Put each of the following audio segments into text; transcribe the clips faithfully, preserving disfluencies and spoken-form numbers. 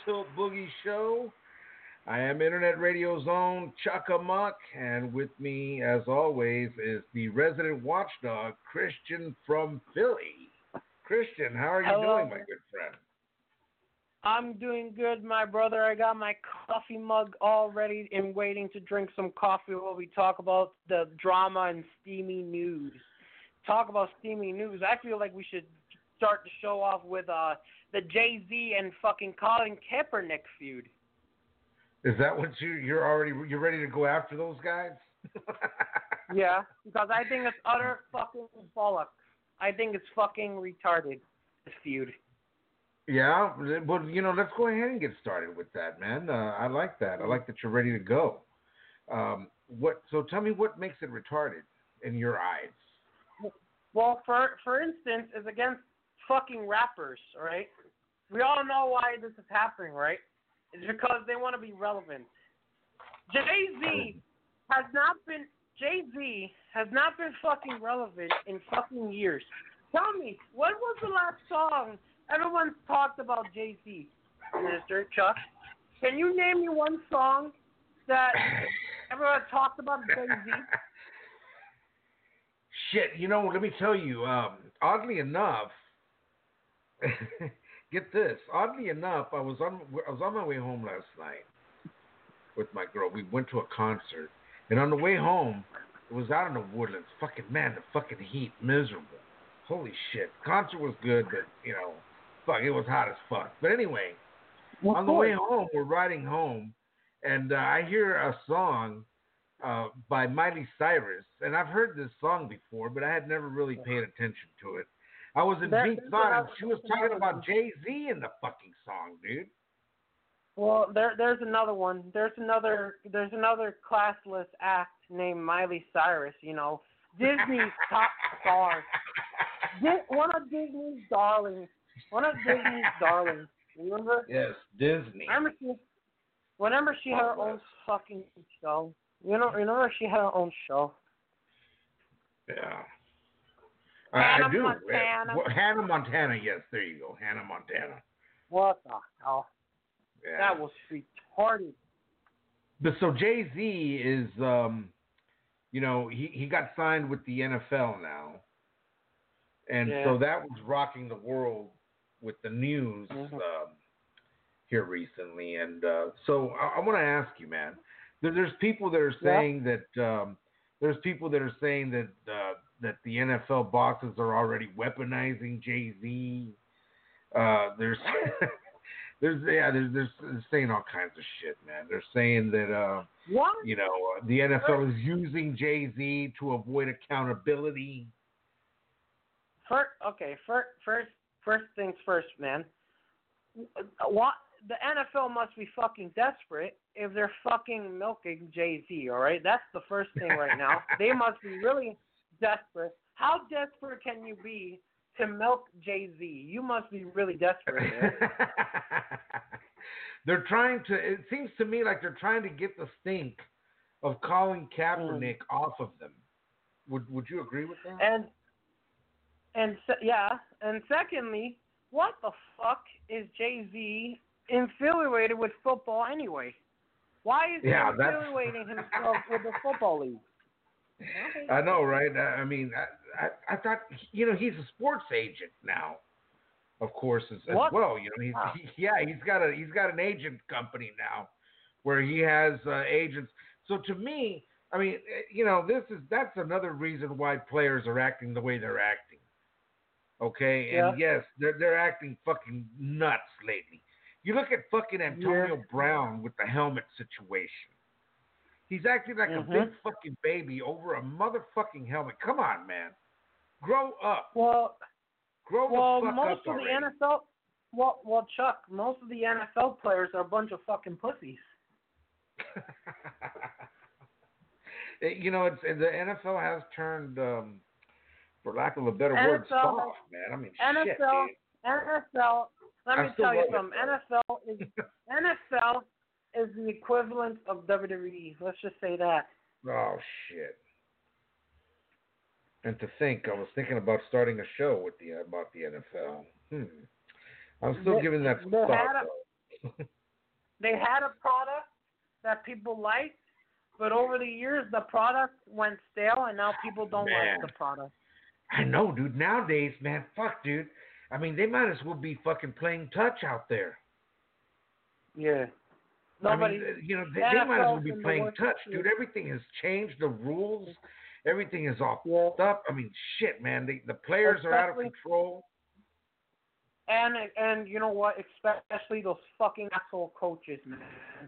Tilt Boogie Show. I am Internet Radio's own Chuck-a-Muck, and with me, as always, is the resident watchdog, Christian from Philly. Christian, how are you Hello. doing, my good friend? I'm doing good, my brother. I got my coffee mug all ready and waiting to drink some coffee while we talk about the drama and steamy news. Talk about steamy news. I feel like we should start the show off with uh, the Jay-Z and fucking Colin Kaepernick feud. Is that what you, you're already, you're ready to go after those guys? Yeah, because I think it's utter fucking bollocks. I think it's fucking retarded, this feud. Yeah, well, you know, let's go ahead and get started with that, man. Uh, I like that. I like that you're ready to go. Um, what? So tell me what makes it retarded in your eyes. Well, for for instance, is against fucking rappers, all right? We all know why this is happening, right? It's because they want to be relevant. Jay-Z has not been Jay-Z has not been fucking relevant in fucking years. Tell me, when was the last song everyone talked about Jay-Z, Mister Chuck? Can you name me one song that everyone talked about Jay-Z? Shit, you know, let me tell you, um, oddly enough, get this, oddly enough, I was on I was on my way home last night with my girl. We went to a concert, and on the way home, it was out in the woodlands. Fucking man, the fucking heat, miserable. Holy shit. Concert was good, but, you know, fuck, it was hot as fuck. But anyway, Of on the course. way home, we're riding home, and uh, I hear a song uh, by Miley Cyrus, and I've heard this song before, but I had never really paid attention to it. I was in There- deep there's thought, and another- she was there's talking another about one. Jay-Z in the fucking song, dude. Well, there there's another one. There's another there's another classless act named Miley Cyrus. You know, Disney's top star. Di- one of Disney's darlings. One of Disney's darlings. Remember? Yes, Disney. Remember she, whenever she had her own fucking show. You know, remember she had her own show. Yeah. I, Hannah I do. Montana. Well, Hannah Montana, yes, there you go. Hannah Montana. What the hell? Yeah. That was retarded. But so Jay-Z is, um, you know, he, he got signed with the N F L now. And Yeah. so that was rocking the world with the news Mhm. um, here recently. And uh, so I, I want to ask you, man, there, there's people that are Yeah. saying that, um, there's people that are saying that, uh, that the N F L bosses are already weaponizing Jay-Z. Uh, there's, there's, yeah, there's, there's, they're saying all kinds of shit, man. They're saying that, uh, What? you know, uh, the N F L is using Jay-Z to avoid accountability. First, okay, first, first, first things first, man. What the N F L must be fucking desperate if they're fucking milking Jay-Z. All right, that's the first thing right now. They must be really desperate. How desperate can you be to milk Jay-Z? You must be really desperate, man. They're trying to. It seems to me like they're trying to get the stink of Colin Kaepernick Mm. off of them. Would Would you agree with that? And and se- yeah, and secondly, what the fuck is Jay-Z affiliated with football anyway? Why is Yeah, he that's- affiliating himself with the football league? I know, right? I I mean, I, I, I thought, you know, he's a sports agent now, of course, as, as What? well. You know, he's, Wow. he, yeah, he's got a he's got an agent company now, where he has uh, agents. So to me, I mean, eh, you know, this is that's another reason why players are acting the way they're acting. Okay, and yes, they're they're acting fucking nuts lately. You look at fucking Antonio Yeah. Brown with the helmet situation. He's acting like Mhm. a big fucking baby over a motherfucking helmet. Come on, man. Grow up. Well, Grow well, the fuck most up of the already. N F L, well, well, Chuck, most of the N F L players are a bunch of fucking pussies. It- you know, it's the N F L has turned, um, for lack of a better word, N F L soft, man. I mean, N F L, shit, N F L. Let I me still tell you love it, something. though. N F L is N F L is the equivalent of W W E. Let's just say that. dude. Oh shit. And to think, I was thinking about starting a show with the about the N F L. Hmm. I'm still They- giving that some they thought, had a- though. they had a product that people liked, but over the years the product went stale, and now people don't Man. like the product. I know, dude. Nowadays, man, fuck, dude. I mean, they might as well be fucking playing touch out there. Yeah. Nobody, I mean, you know, they, they might as well be playing touch, dude. Everything has changed. The rules, everything is all yeah. fucked up. I mean, shit, man. They, the players especially, are out of control. And and you know what? Especially those fucking asshole coaches, man.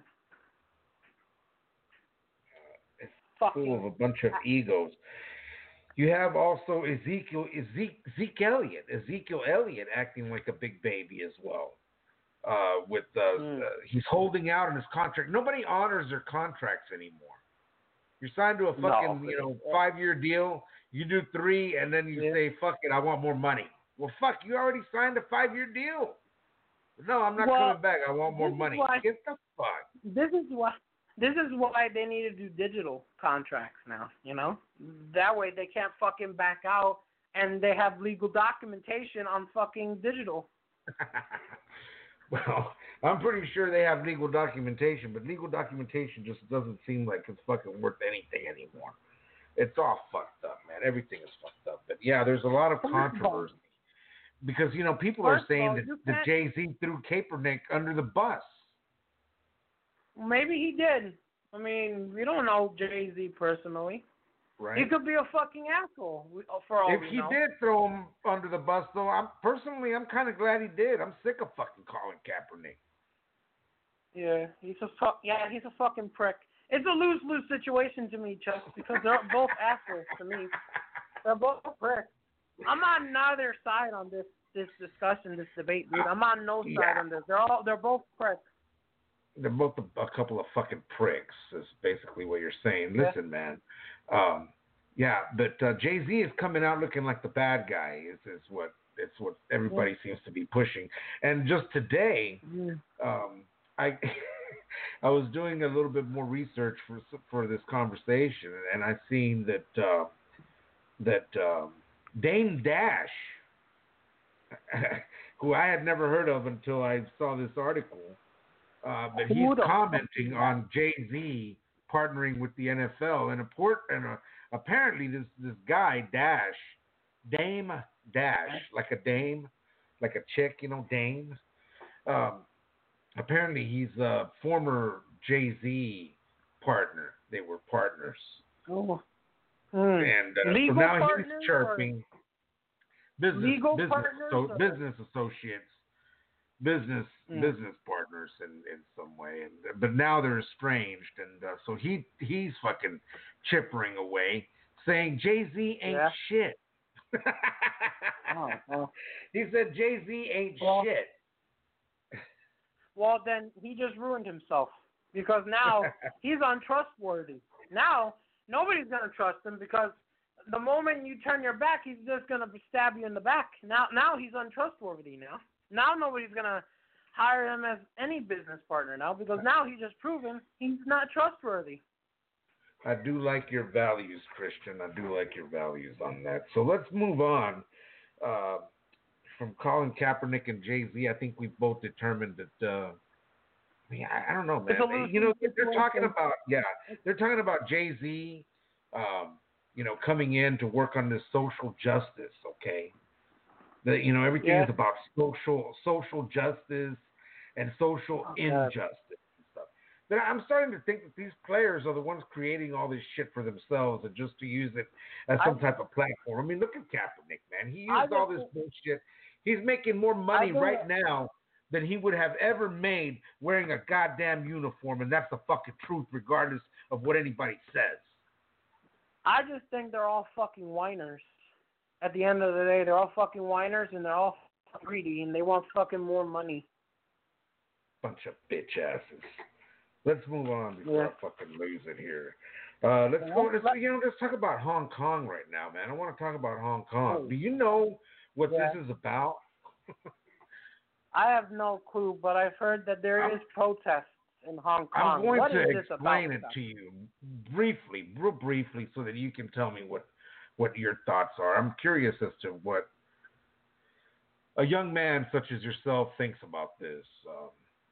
It's fucking full of a bunch of egos. You have also Ezekiel, Ezekiel, Zeke Elliott, Ezekiel Elliott acting like a big baby as well. Uh, with uh, mm. uh, he's holding out on his contract. Nobody honors their contracts anymore. You're signed to a fucking no, you know five year deal. You do three, and then you yeah. say, "Fuck it, I want more money." Well, fuck, you already signed a five year deal. No, I'm not well, coming back. I want more money. Why, Get the fuck. This is why. This is why they need to do digital contracts now. You know, that way they can't fucking back out, and they have legal documentation on fucking digital. Well, I'm pretty sure they have legal documentation, but legal documentation just doesn't seem like it's fucking worth anything anymore. It's all fucked up, man. Everything is fucked up. But yeah, there's a lot of controversy because you know people are saying that, that Jay-Z threw Kaepernick under the bus. Maybe he did. I mean, we don't know Jay-Z personally. Right. He could be a fucking asshole for all if we he know. did throw him under the bus, though, I'm personally, I'm kind of glad he did. I'm sick of fucking Colin Kaepernick. Yeah, he's a fuck. Yeah, he's a fucking prick. It's a lose-lose situation to me, Chuck, because they're both assholes to me. They're both pricks. I'm on neither side on this this discussion, this debate, dude. I'm on no yeah. side on this. They're all they're both pricks. They're both a, a couple of fucking pricks, is basically what you're saying. Listen, yeah. man. Um, yeah, but uh, Jay-Z is coming out looking like the bad guy. Is is what it's what everybody yeah. seems to be pushing. And just today, yeah. um, I I was doing a little bit more research for for this conversation, and I seen that uh, that um, Dame Dash, who I had never heard of until I saw this article. Uh, but he's commenting on Jay-Z partnering with the N F L, and, a port, and a, apparently this this guy Dash, Dame Dash, like a dame, like a chick, you know, Dame. Um, apparently he's a former Jay-Z partner. They were partners. Oh. Mm. And uh, so now he's chirping business legal business so, or? business associates. business mm. business partners in, in some way, and but now they're estranged, and uh, so he he's fucking chippering away, saying Jay-Z ain't yeah. shit. oh, well. He said Jay-Z ain't well, shit. Well, then he just ruined himself because now he's untrustworthy. Now nobody's gonna trust him because the moment you turn your back, he's just gonna stab you in the back. Now, now he's untrustworthy. Now. Now nobody's going to hire him as any business partner now because now he's just proven he's not trustworthy. I do like your values, Christian. I do like your values on that. So let's move on. Uh, from Colin Kaepernick and Jay-Z, I think we've both determined that, uh, I mean, I, I don't know, man. You know, they're talking about, yeah, they're talking about Jay-Z, um, you know, coming in to work on this social justice, okay? That, you know, everything yeah. is about social social justice and social oh, injustice and stuff. But I'm starting to think that these players are the ones creating all this shit for themselves and just to use it as some I, type of platform. I mean, look at Kaepernick, man. He used all this bullshit. He's making more money right now than he would have ever made wearing a goddamn uniform, and that's the fucking truth, regardless of what anybody says. I just think they're all fucking whiners. At the end of the day, they're all fucking whiners, and they're all greedy, and they want fucking more money. Bunch of bitch asses. Let's move on before yeah. I fucking lose it here. Uh, let's go. Let's, you know, let's talk about Hong Kong right now, man. I want to talk about Hong Kong. Do you know what yeah. this is about? I have no clue, but I've heard that there I'm, is protests in Hong Kong. I'm going what to is explain this it about? to you briefly, real briefly, so that you can tell me what. what your thoughts are. I'm curious as to what a young man such as yourself thinks about this. Um,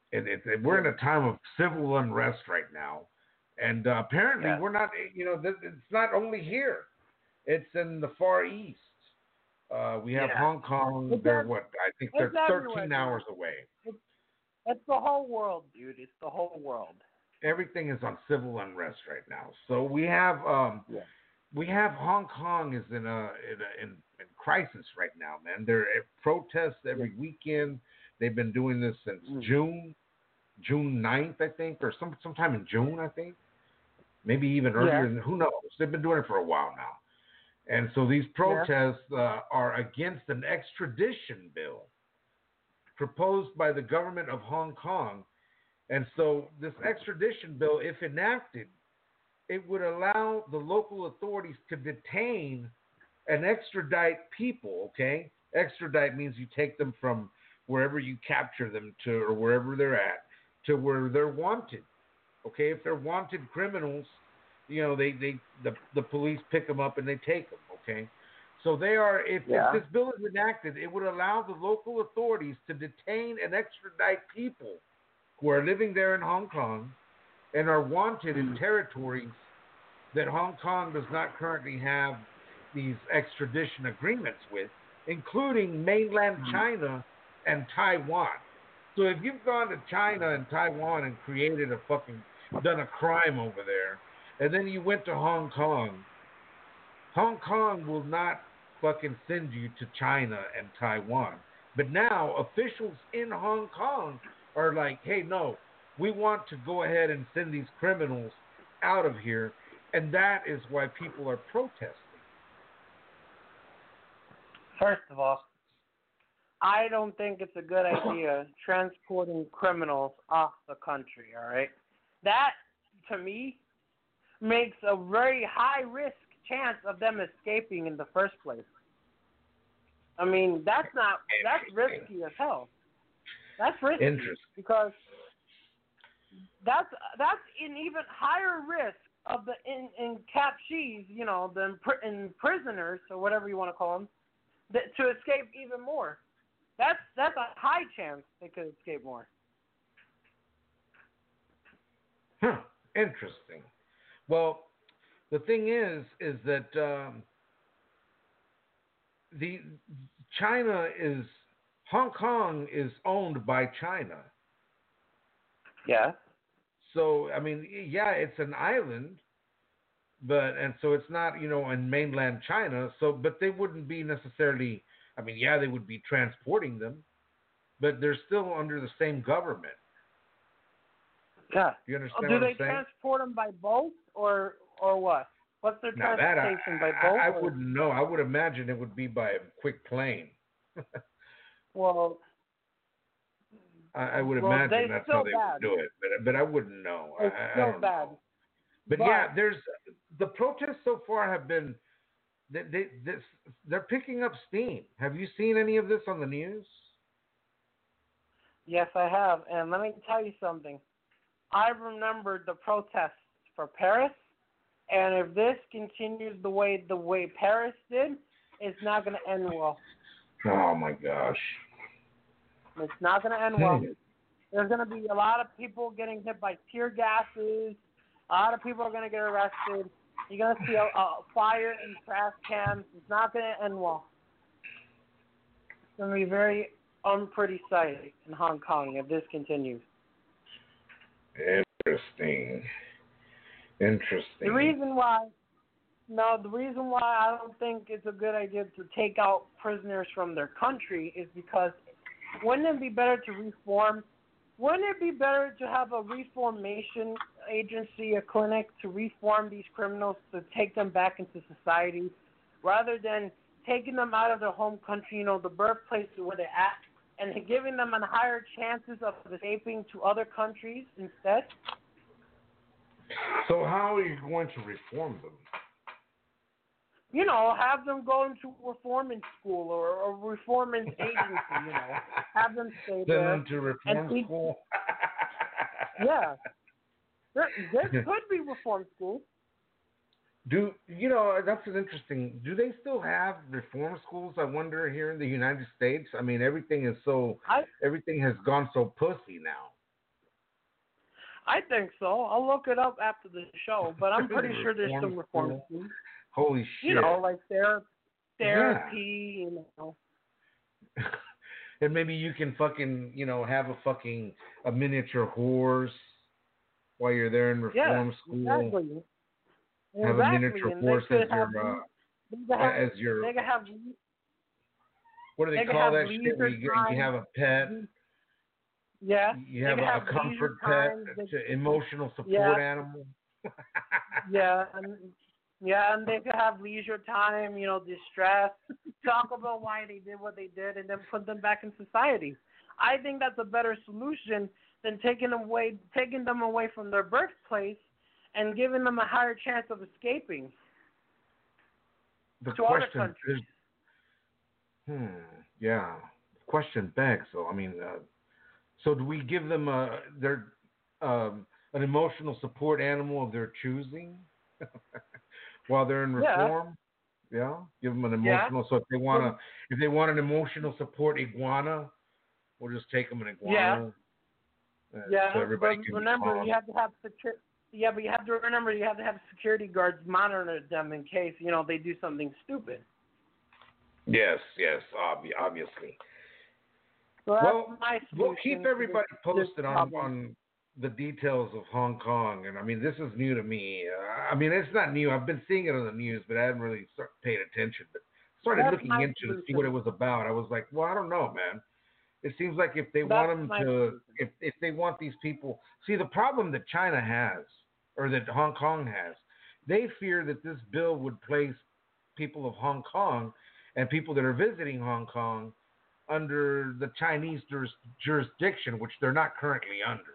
It, it, it, we're in a time of civil unrest right now, and uh, apparently Yeah. we're not. You know, th- it's not only here; it's in the Far East. Uh, we have Yeah. Hong Kong. It's They're ev- what I think it's they're everywhere, thirteen dude. hours away. It's, it's the whole world, dude. It's the whole world. Everything is on civil unrest right now. So we have um, Yeah. we have Hong Kong is in a in a, in, in crisis right now, man. There are protests every Yeah. weekend. They've been doing this since Mm. June, June ninth, I think, or some sometime in June, I think. Maybe even earlier. Yeah. Than, who knows? They've been doing it for a while now. And so these protests uh, are against an extradition bill proposed by the government of Hong Kong. And so this extradition bill, if enacted, it would allow the local authorities to detain and extradite people, okay? Extradite means you take them from wherever you capture them to or wherever they're at to where they're wanted. Okay, if they're wanted criminals, you know, they, they the, the police pick them up and they take them, okay? So they are, if, Yeah. if this bill is enacted, it would allow the local authorities to detain and extradite people who are living there in Hong Kong and are wanted in territories that Hong Kong does not currently have these extradition agreements with, including mainland China and Taiwan. So if you've gone to China and Taiwan and created a fucking, done a crime over there, and then you went to Hong Kong, Hong Kong will not fucking send you to China and Taiwan. But now officials in Hong Kong are like, hey, no, we want to go ahead and send these criminals out of here. And that is why people are protesting. First of all, I don't think it's a good idea transporting criminals off the country, all right? That, to me, makes a very high-risk chance of them escaping in the first place. I mean, that's not, that's risky as hell. That's risky. Interesting. Because that's, that's an even higher risk of the in, in captures, you know, the in prisoners, or whatever you want to call them, that, to escape even more. That's that's a high chance they could escape more. Huh. Interesting. Well, the thing is, is that um, the China is Hong Kong is owned by China. Yeah. So I mean, yeah, it's an island, but and so it's not, you know, in mainland China. So, but they wouldn't be necessarily. I mean, yeah, they would be transporting them, but they're still under the same government. Yeah. Do you understand Oh, do what they I'm saying? transport them by boat or or what? What's their Now that I, transportation by I, boat? I or? wouldn't know. I would imagine it would be by a quick plane. Well, I, I would well, imagine they that's still how they bad. would do it, but but I wouldn't know. It's I, I still don't bad. know. But, But- yeah, there's the protests so far have been they, they this, they're picking up steam. Have you seen any of this on the news? Yes, I have. And let me tell you something. I remembered the protests for Paris, and if this continues the way the way Paris did, it's not going to end well. Oh my gosh! It's not going to end well. There's going to be a lot of people getting hit by tear gases. A lot of people are going to get arrested. You're going to see a, a fire in trash cans. It's not going to end well. It's going to be a very unpretty sight in Hong Kong if this continues. Interesting. Interesting. The reason why, no, the reason why I don't think it's a good idea to take out prisoners from their country is because wouldn't it be better to reform? Wouldn't it be better to have a reformation agency, a clinic, to reform these criminals, to take them back into society, rather than taking them out of their home country, you know, the birthplace where they're at, and giving them a higher chances of escaping to other countries instead? So how are you going to reform them? You know, have them go into reforming school or, or reforming agency, you know. Have them stay Send there. them to reform teach- school? Yeah. There, there could be reform schools. Do you know, that's an interesting, do they still have reform schools, I wonder, here in the United States? I mean, everything is so, I, everything has gone so pussy now. I think so. I'll look it up after the show, but I'm pretty sure there's Reform some reform school. schemes. Holy shit. You know, like ther- therapy, Yeah. you know. And maybe you can fucking, you know, have a fucking a miniature horse while you're there in reform Yeah, school. exactly. Have exactly. a miniature and horse they as could have, your uh, they could have, as your they could have, what do they, they could call have that shit? Where you, leisure get- you time. have a pet. Yeah. You they have could a, have a comfort leisure pet, time. They- to emotional support Yeah. animal. Yeah, and yeah, and they could have leisure time, you know, distress, talk about why they did what they did, and then put them back in society. I think that's a better solution than taking them away, taking them away from their birthplace, and giving them a higher chance of escaping The to other question countries. is, hmm, yeah. The question begs, though. I mean, uh, so do we give them a their um, an emotional support animal of their choosing while they're in Yeah. reform? Yeah, give them an Yeah. emotional. So if they want to, if they want an emotional support iguana, we'll just take them an iguana. Yeah. uh, Yeah, So everybody but can remember, be calm. you have to have security. Yeah, but you have to remember you have to have security guards monitor them in case you know they do something stupid. Yes, yes, obvi- obviously. So that's Well, my we'll solution keep to everybody this- posted this on, problem. on the details of Hong Kong. And I mean, this is new to me. Uh, I mean, it's not new. I've been seeing it on the news, but I hadn't really start paid attention. But started That's looking my into to see solution. what it was about. I was like, well, I don't know, man. It seems like if they That's want them my to, solution. if if they want these people, see the problem that China has, or that Hong Kong has, they fear that this bill would place people of Hong Kong and people that are visiting Hong Kong under the Chinese juris, jurisdiction, which they're not currently under.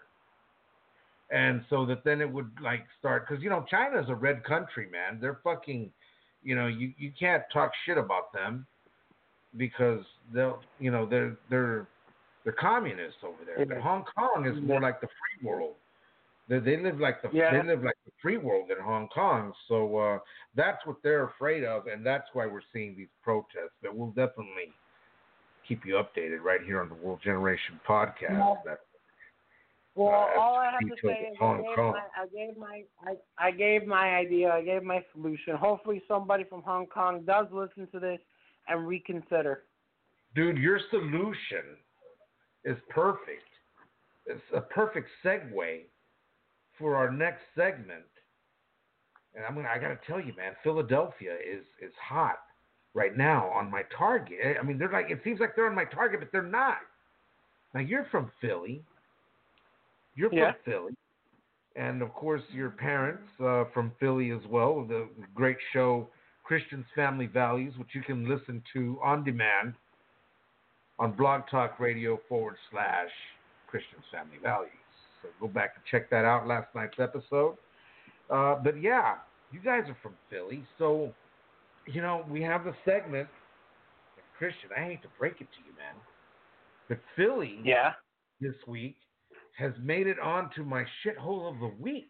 And so that then it would like start, because you know China's a red country, man. They're fucking, you know, you, you can't talk shit about them because they'll, you know, they're they're they're communists over there. But Yeah. Hong Kong is more like the free world. They they live like the Yeah. they live like the free world in Hong Kong. So uh, that's what they're afraid of, and that's why we're seeing these protests. But we'll definitely keep you updated right here on the World Generation podcast. Yeah. That, Well, uh, all I have to details say of is I Hong gave, Kong. my, I gave my I, I gave my idea, I gave my solution. Hopefully somebody from Hong Kong does listen to this and reconsider. Dude, your solution is perfect. It's a perfect segue for our next segment. And I'm gonna I gotta tell you, man, Philadelphia is is hot right now on my target. I mean, they're like it seems like they're on my target, but they're not. Now you're from Philly. You're from Yeah. Philly. And of course your parents uh, from Philly as well, the great show Christian's Family Values, which you can listen to on demand on Blog Talk Radio forward slash Christian's Family Values. So go back and check that out, last night's episode. Uh, but yeah, you guys are from Philly, so you know we have the segment. Christian, I hate to break it to you, man, but Philly Yeah. this week has made it onto my shithole of the week.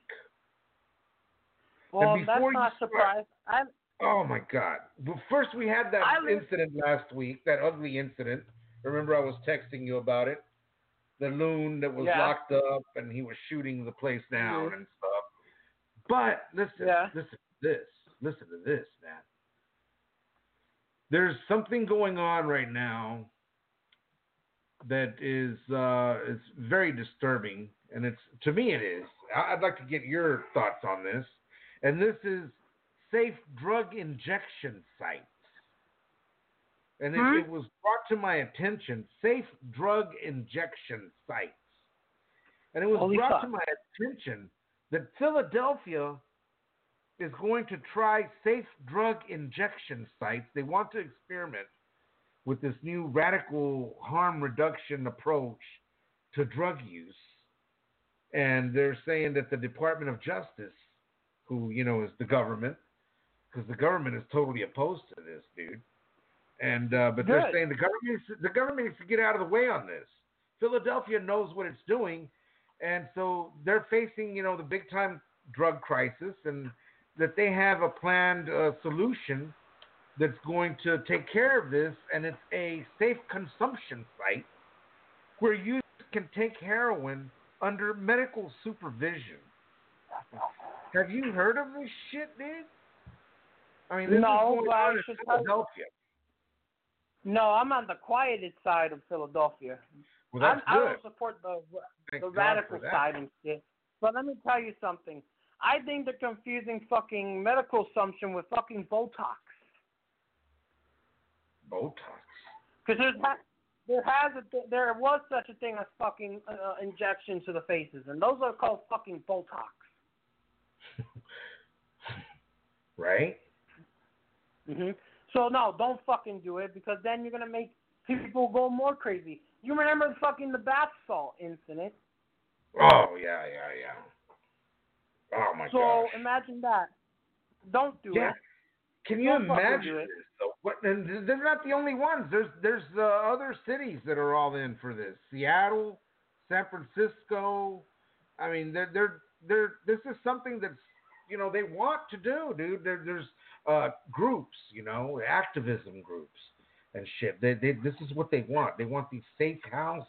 Well, And that's before not you start- surprised. I'm Oh my God! Well, first we had that I live- incident last week, that ugly incident. Remember, I was texting you about it. The loon that was Yeah. locked up, and he was shooting the place down Mhm. and stuff. But listen, Yeah. listen to this. Listen to this, man. There's something going on right now that is uh, is very disturbing, and it's to me it is. I- I'd like to get your thoughts on this, and this is safe drug injection sites. And it, Hmm? it was brought to my attention, safe drug injection sites. And it was Holy brought fuck. to my attention that Philadelphia is going to try safe drug injection sites. They want to experiment with this new radical harm reduction approach to drug use. And they're saying that the Department of Justice, who, you know, is the government, because the government is totally opposed to this, dude. And uh, but they're Good. saying the government the government needs to get out of the way on this. Philadelphia knows what it's doing, and so they're facing, you know, the big time drug crisis, and that they have a planned uh, solution that's going to take care of this, and it's a safe consumption site where users can take heroin under medical supervision. Have you heard of this shit, dude? I mean, this no, is going but on I in should Philadelphia. Tell no, I'm on the quieted side of Philadelphia. Well, that's I, good. I don't support the Thank the God radical for that. side and shit. But let me tell you something. I think they're confusing fucking medical assumption with fucking Botox. Botox. Because there's ha- there has a th- there was such a thing as fucking uh, injections to the faces, and those are called fucking Botox. Right? Mhm. So no, don't fucking do it, because then you're gonna make people go more crazy. You remember the fucking the bath salt incident? Oh yeah, yeah, yeah. Oh my so gosh. So imagine that. Don't do yeah. it. Can you Don't fucking imagine do it. this though? What, and they're not the only ones. There's there's uh, other cities that are all in for this. Seattle, San Francisco. I mean, they're they're they're. This is something that's, you know, they want to do, dude. There, there's uh, groups, you know, activism groups and shit. They they this is what they want. They want these safe houses.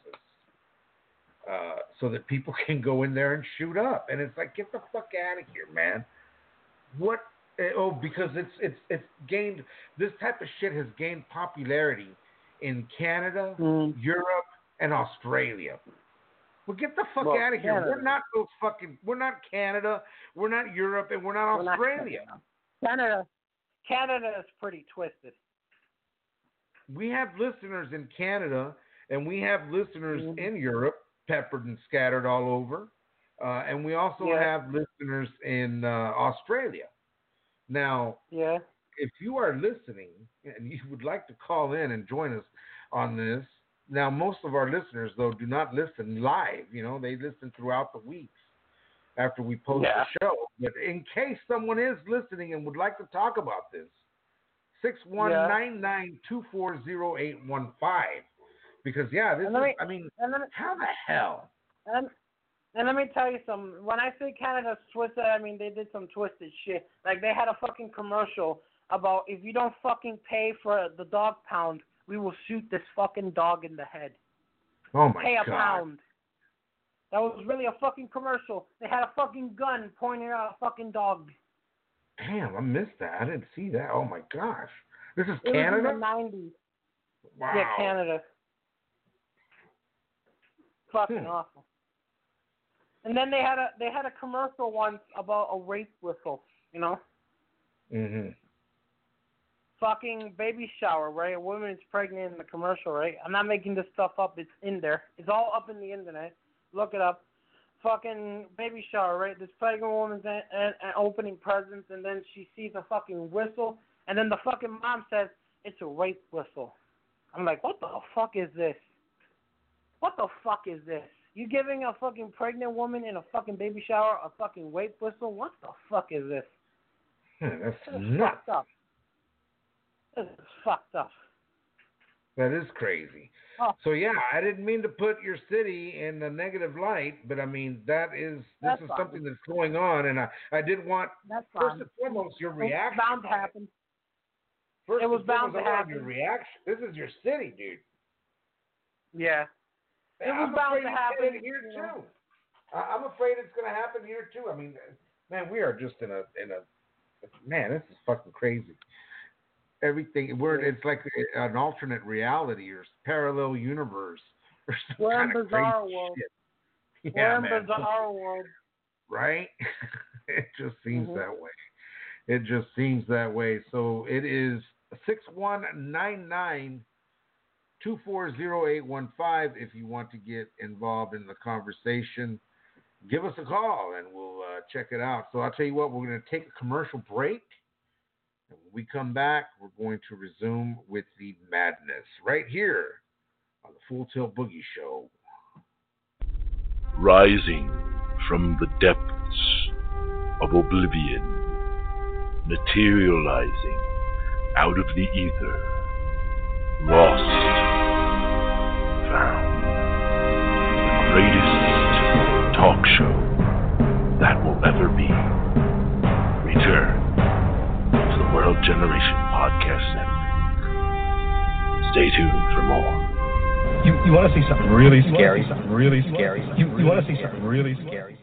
Uh, so that people can go in there and shoot up, and it's like, get the fuck out of here, man. What? Oh, because it's it's it's gained. This type of shit has gained popularity in Canada, Mm. Europe, and Australia. Well, get the fuck Well, out of here. Canada. We're not those fucking. We're not Canada. We're not Europe, and we're not We're not Australia. Canada. Canada is pretty twisted. We have listeners in Canada, and we have listeners Mm. in Europe, peppered and scattered all over. Uh, and we also Yeah. have listeners in uh, Australia. Now, Yeah. if you are listening and you would like to call in and join us on this, now most of our listeners, though, do not listen live. You know, they listen throughout the weeks after we post Yeah. the show. But in case someone is listening and would like to talk about this, six one nine nine, two four zero, eight one five. Because, yeah, this is, me, I mean, and me, how the hell? And, and let me tell you something. When I say Canada's twisted, I mean they did some twisted shit. Like, they had a fucking commercial about, if you don't fucking pay for the dog pound, we will shoot this fucking dog in the head. Oh, my Pay a God. pound. That was really a fucking commercial. They had a fucking gun pointing at a fucking dog. Damn, I missed that. I didn't see that. Oh, my gosh. This is It Canada? was in the nineties. Wow. Yeah, Canada. Fucking Hmm. awful. And then they had a they had a commercial once about a rape whistle, you know? Mm-hmm. Fucking baby shower, right? A woman is pregnant in the commercial, right? I'm not making this stuff up. It's in there. It's all up in the internet. Look it up. Fucking baby shower, right? This pregnant woman's a, a, a opening presents, and then she sees a fucking whistle, and then the fucking mom says, it's a rape whistle. I'm like, what the fuck is this? What the fuck is this? You giving a fucking pregnant woman in a fucking baby shower a fucking rape whistle? What the fuck is this? Hmm, that's This is nuts. fucked up. This is fucked up. That is crazy. Oh. So, yeah, I didn't mean to put your city in a negative light, but, I mean, that is, this That's is fine. something that's going on, and I, I did want, That's first fine. and foremost, your It reaction. was bound to happen. First It was and bound foremost, to I want happen. your reaction. This is your city, dude. Yeah. It was I'm bound afraid to it's happen, gonna here you know. too. I- I'm afraid it's going to happen here too. I mean, man, we are just in a in a man. This is fucking crazy. Everything we're it's like an alternate reality or parallel universe or some We're kind in of bizarre crazy world. shit. We're Yeah, in man. bizarre world. Right? It just seems Mhm. that way. It just seems that way. So it is six one nine nine. two four zero, eight one five if you want to get involved in the conversation. Give us a call and we'll uh, check it out. So I'll tell you what, we're going to take a commercial break. And when we come back, we're going to resume with the madness right here on the Full Tilt Boogie Show. Rising from the depths of oblivion, materializing out of the ether, lost, found, the greatest talk show that will ever be. Return to the World Generation Podcast Network. Stay tuned for more. You, you want to see something really scary, something really scary. You, you want to see something really scary.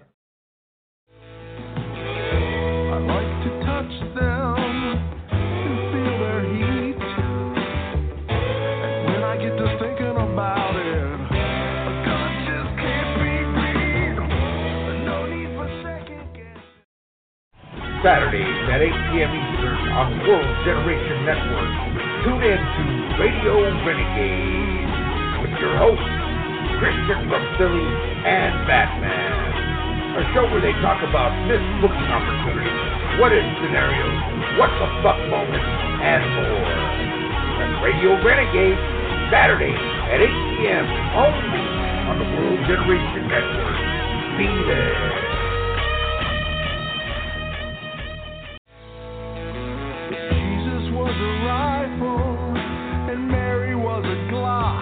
I like to touch them and feel their heat. And when I get to thinking about it, a gun just can't be beat. No need for second guess. Saturdays at eight p.m. Eastern on the World Generation Network. Tune in to Radio Renegade with your hosts, Christian from Philly and Batman. A show where they talk about missed booking opportunities, what-if scenarios, what the fuck moments, and more. That's Radio Renegade, Saturday at eight p.m. only on the World Generation Network. Be there. Jesus was a rifle and Mary was a Glock.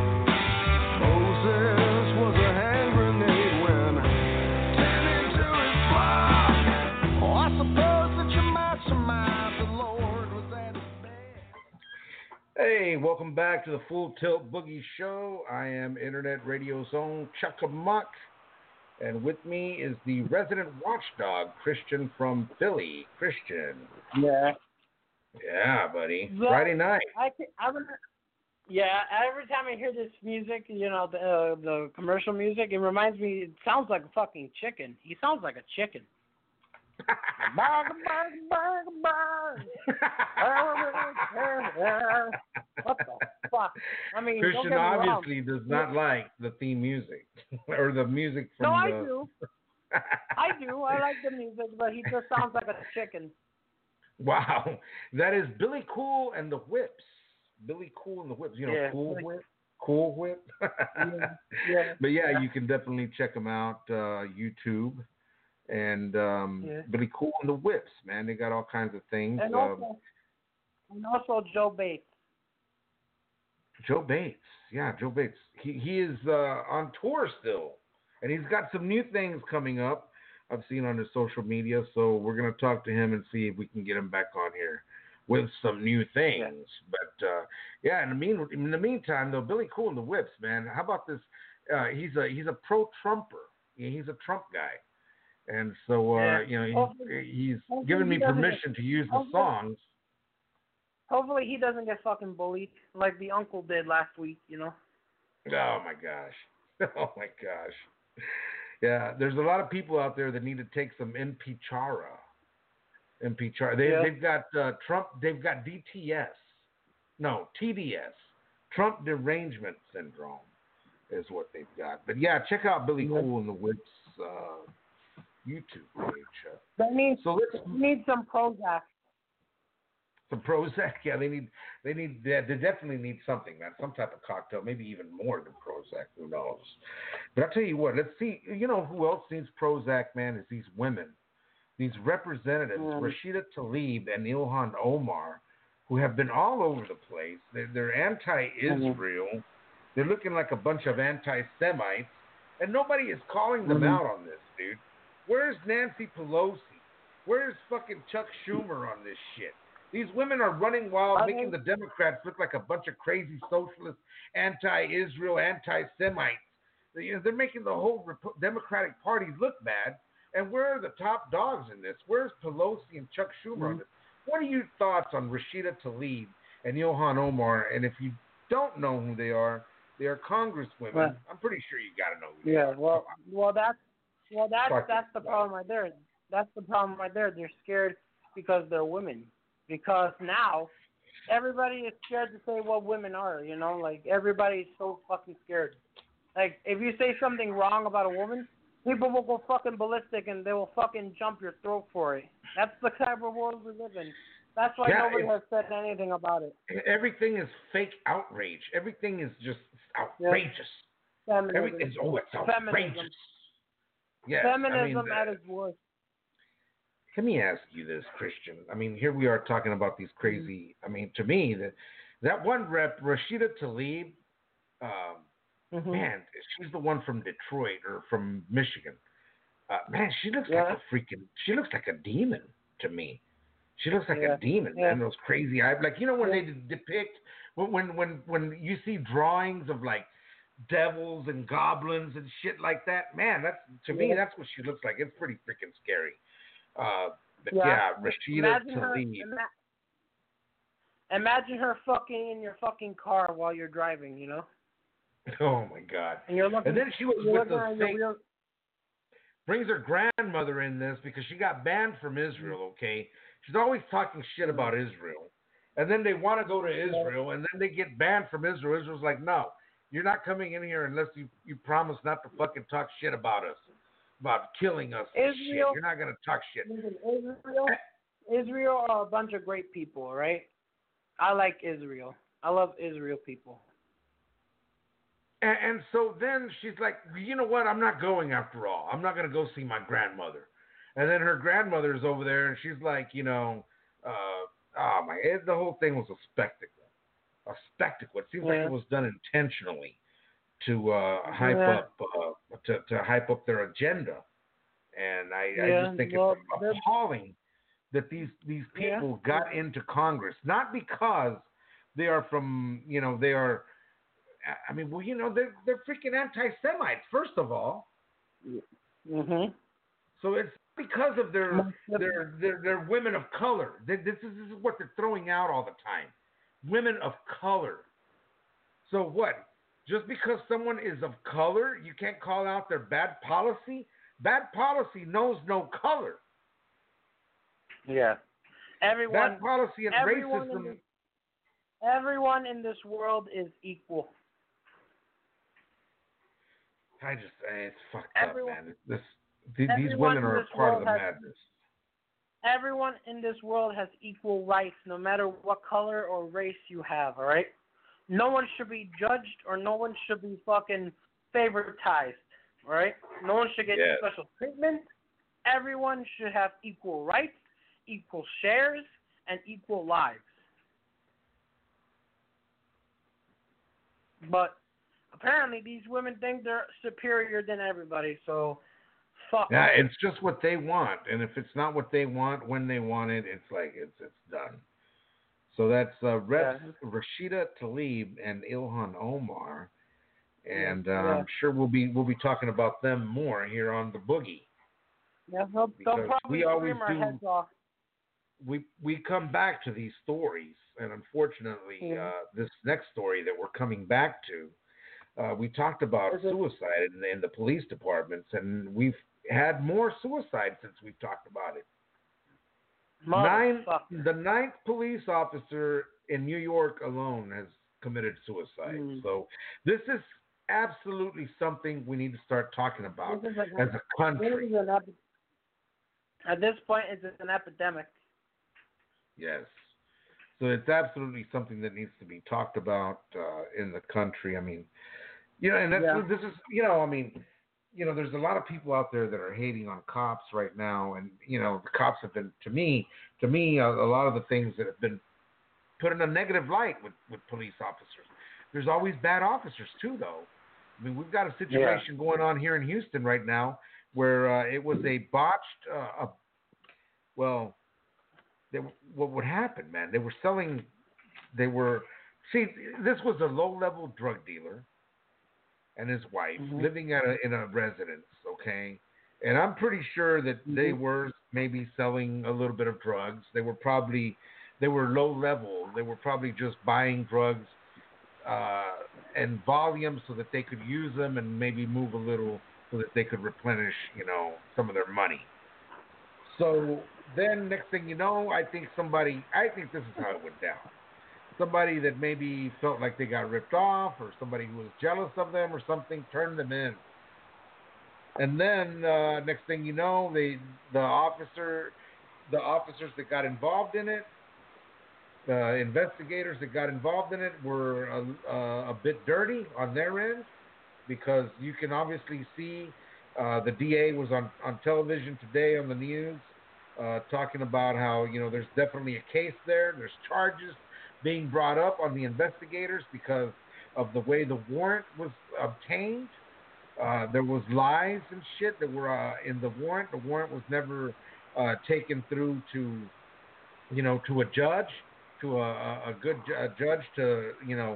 Moses was a hand grenade when turned into his flock. Oh, I suppose that you might surmise the Lord was at his best. Hey, welcome back to the Full Tilt Boogie Show. I am Internet Radio's own Chuck-a-Muck, and with me is the resident watchdog, Christian from Philly. Christian. Yeah. Yeah, buddy. Well, Friday night. I, can, I remember, yeah, every time I hear this music, you know, the uh, the commercial music, it reminds me, it sounds like a fucking chicken. He sounds like a chicken. Burger, burger, burger, burger. What the fuck? I mean, don't Christian get me wrong. obviously does not like the theme music or the music from No, I the... do. I do. I like the music, but he just sounds like a chicken. Wow. That is Billy Cool and the Whips. Billy Cool and the Whips. You know, Yeah. Cool Whip? Cool Whip? Yeah. Yeah. But yeah, you can definitely check them out, uh, YouTube. And um, Yeah. Billy Cool and the Whips, man. They got all kinds of things. And Um, also, and also Joe Bates. Joe Bates. Yeah, Joe Bates. He he is uh, on tour still. And he's got some new things coming up I've seen on his social media. So we're going to talk to him and see if we can get him back on here with some new things. Yeah. But, uh, yeah, in the, mean, in the meantime, though, Billy Cool and the Whips, man, how about this? Uh, he's a he's a pro-Trumper. Yeah, he's a Trump guy. And so, uh, Yeah. you know, he, Hopefully- he's hopefully given me he doesn't permission get- to use the hopefully- songs. Hopefully he doesn't get fucking bullied like the uncle did last week, you know? Oh, my gosh. Oh, my gosh. Yeah, there's a lot of people out there that need to take some impeachara. Impeachara. They, Yeah. They've got uh, Trump, they've got D T S. No, T D S. Trump Derangement Syndrome is what they've got. But yeah, check out Billy Yeah. Cool and the Whips uh, YouTube page. Uh, They need, so let's they need some Prozac. some Prozac. Yeah, they need they need they, they definitely need something, man. Some type of cocktail, maybe even more than Prozac. Who knows? But I'll tell you what. Let's see. You know who else needs Prozac, man? Is these women, these representatives, Mm. Rashida Tlaib and Ilhan Omar, who have been all over the place. They're, they're anti-Israel. Mm-hmm. They're looking like a bunch of anti-Semites, and nobody is calling them Mm-hmm. out on this, dude. Where's Nancy Pelosi? Where's fucking Chuck Schumer on this shit? These women are running wild, I making think- the Democrats look like a bunch of crazy socialist, anti-Israel, anti-Semites. You know, they're making the whole Rep- Democratic Party look bad. And where are the top dogs in this? Where's Pelosi and Chuck Schumer Mm-hmm. on this? What are your thoughts on Rashida Tlaib and Ilhan Omar? And if you don't know who they are, they are congresswomen. Well, I'm pretty sure you got to know who they Yeah, are. well, well, that's well, that's Talk that's the about problem right there. That's the problem right there. They're scared because they're women. Because now everybody is scared to say what women are. You know, like everybody's so fucking scared. Like if you say something wrong about a woman, people will go fucking ballistic and they will fucking jump your throat for it. That's the type of world we live in. That's why Yeah, nobody it- has said anything about it. Everything is fake outrage. Everything is just outrageous. Feminism. Everything's, oh, it's outrageous. Feminism. Yes, Feminism I mean, at uh, its worst. Let me ask you this, Christian. I mean, here we are talking about these crazy. I mean, to me, that that one rep, Rashida Tlaib, um, Mm-hmm. man, she's the one from Detroit or from Michigan. Uh, man, she looks Yeah. like a freaking. She looks like a demon to me. She looks like Yeah. a demon, Yeah. man. Those crazy eyes, like you know when Yeah. they depict when when when when you see drawings of like devils and goblins and shit like that. Man, that's to me, that's what she looks like. It's pretty freaking scary. Uh, but yeah, Yeah. Rashida Imagine her, Tlaib. ima- imagine her fucking in your fucking car while you're driving, you know? Oh my God. And you're looking. And then she was you're with looking the at your fake. real- Brings her grandmother in this because she got banned from Israel. Okay, she's always talking shit about Israel, and then they want to go to Israel, and then they get banned from Israel. Israel's like, no, you're not coming in here unless you you promise not to fucking talk shit about us, about killing us. and shit. Israel- You're not gonna talk shit. Listen, Israel, Israel are a bunch of great people, right? I like Israel. I love Israel people. And, and so then she's like, you know what? I'm not going after all. I'm not going to go see my grandmother. And then her grandmother's over there, and she's like, you know, uh, oh my, it, the whole thing was a spectacle. A spectacle. It seems like Yeah. it was done intentionally to uh, hype Yeah. up uh, to, to hype up their agenda. And I, I Yeah, just think well, it's they're- appalling that these these Yeah. people got into Congress, not because they are from, you know, they are. I mean, well, you know, they're they're freaking anti-Semites, first of all. Mhm. So it's because of their Most their their, their women of color. They, this is this is what they're throwing out all the time. Women of color. So what? Just because someone is of color, you can't call out their bad policy? Bad policy knows no color. Yeah. Everyone. Bad policy and everyone in racism. this- Everyone in this world is equal. I just, eh, it's fucked Everyone- up, man. This, th- these everyone women in are this part of world the has- madness. Everyone in this world has equal rights, no matter what color or race you have, all right? No one should be judged or no one should be fucking favoritized, all right? No one should get Yes. special treatment. Everyone should have equal rights, equal shares, and equal lives. But apparently these women think they're superior than everybody, so fuck Yeah, them. it's just what they want, and if it's not what they want when they want it, it's like it's it's done. So that's uh, Res- Rashida Tlaib and Ilhan Omar, and uh, Yeah. I'm sure we'll be we'll be talking about them more here on the Boogie. Yeah, they'll, because they'll probably we always scream our do- heads off. We we come back to these stories, and unfortunately, Yeah. uh, this next story that we're coming back to, uh, we talked about Is it- suicide in the, in the police departments, and we've had more suicide since we've talked about it. Nine, Motherfucker. the ninth police officer in New York alone has committed suicide. Mm. So this is absolutely something we need to start talking about This is like- as a This country. is an epi- At this point, it's an epidemic. Yes. So it's absolutely something that needs to be talked about uh, in the country. I mean, you know, and that's Yeah. this is, you know, I mean, you know, there's a lot of people out there that are hating on cops right now, and you know, the cops have been, to me, to me, a, a lot of the things that have been put in a negative light with, with police officers. There's always bad officers too, though. I mean, we've got a situation going on here in Houston right now where uh, it was a botched, uh, a, well, they, what would happen, man? They were selling, they were, see, this was a low-level drug dealer and his wife Mhm. living at a, in a residence, okay? And I'm pretty sure that they Mhm. were maybe selling a little bit of drugs. They were probably, they were low-level. They were probably just buying drugs uh, in volume so that they could use them and maybe move a little so that they could replenish, you know, some of their money. So then next thing you know, I think somebody, I think this is how it went down. Somebody that maybe felt like they got ripped off, or somebody who was jealous of them or something, turned them in. And then uh, next thing you know, they, the officer, the officers that got involved in it, the investigators that got involved in it were a, uh, a bit dirty on their end, because you can obviously see uh, the D A was on, on television today on the news uh, talking about how, you know, there's definitely a case there. There's charges being brought up on the investigators because of the way the warrant was obtained. Uh, there was lies and shit that were uh, in the warrant. The warrant was never uh, taken through to, you know, to a judge, to a, a a good ju- a judge to, you know,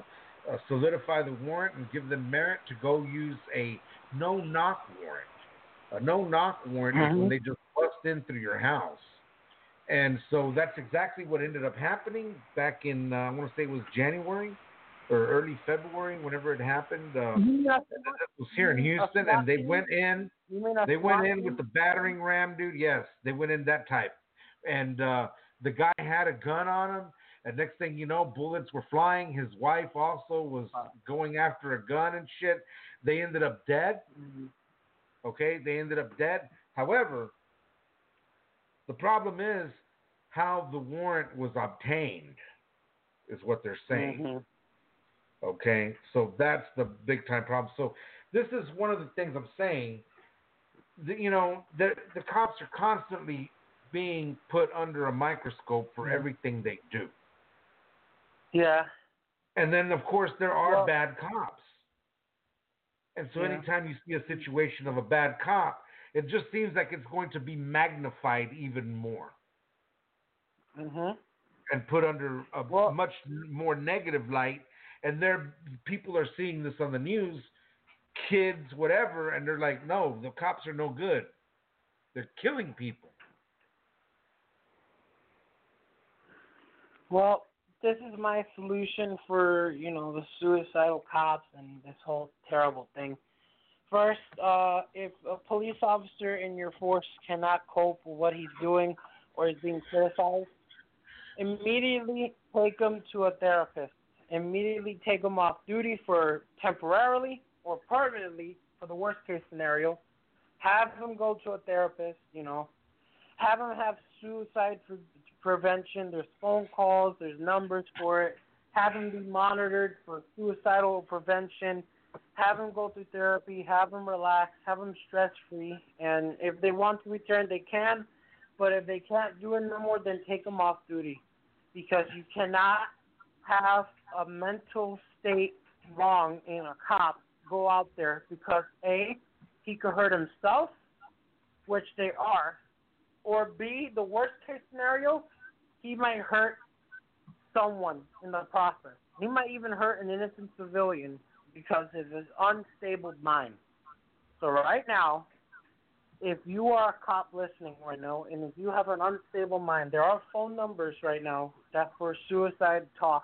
uh, solidify the warrant and give them merit to go use a no-knock warrant. A no-knock warrant mm-hmm. is when they just bust in through your house. And so that's exactly what ended up happening back in, uh, I want to say it was January or early February, whenever it happened. Uh, yeah. It was here in Houston, and they went in. They went in with the battering ram, dude. Yes, they went in that type. And uh, the guy had a gun on him. And next thing you know, bullets were flying. His wife also was going after a gun and shit. They ended up dead. Mm-hmm. Okay, they ended up dead. However, the problem is how the warrant was obtained, is what they're saying. Mm-hmm. Okay, so that's the big time problem. So this is one of the things I'm saying. That, you know, the the cops are constantly being put under a microscope for everything they do. Yeah. And then, of course, there are well, bad cops. And so yeah. anytime you see a situation of a bad cop, it just seems like it's going to be magnified even more. Mm-hmm. And put under a well, much more negative light. And there, people are seeing this on the news, kids, whatever, and they're like, no, the cops are no good. They're killing people. Well, this is my solution for, you know, the suicidal cops and this whole terrible thing. First, uh, if a police officer in your force cannot cope with what he's doing or is being criticized, immediately take him to a therapist. Immediately take him off duty for temporarily or permanently for the worst case scenario. Have him go to a therapist, you know. Have him have suicide pre- prevention. There's phone calls. There's numbers for it. Have him be monitored for suicidal prevention. Have him go through therapy. Have him relax. Have him stress-free. And if they want to return, they can. But if they can't do it no more, then take them off duty. Because you cannot have a mental state wrong in a cop go out there because, A, he could hurt himself, which they are, or B, the worst case scenario, he might hurt someone in the process. He might even hurt an innocent civilian because of his unstable mind. So right now, if you are a cop listening right now, and if you have an unstable mind, there are phone numbers right now that for suicide talk.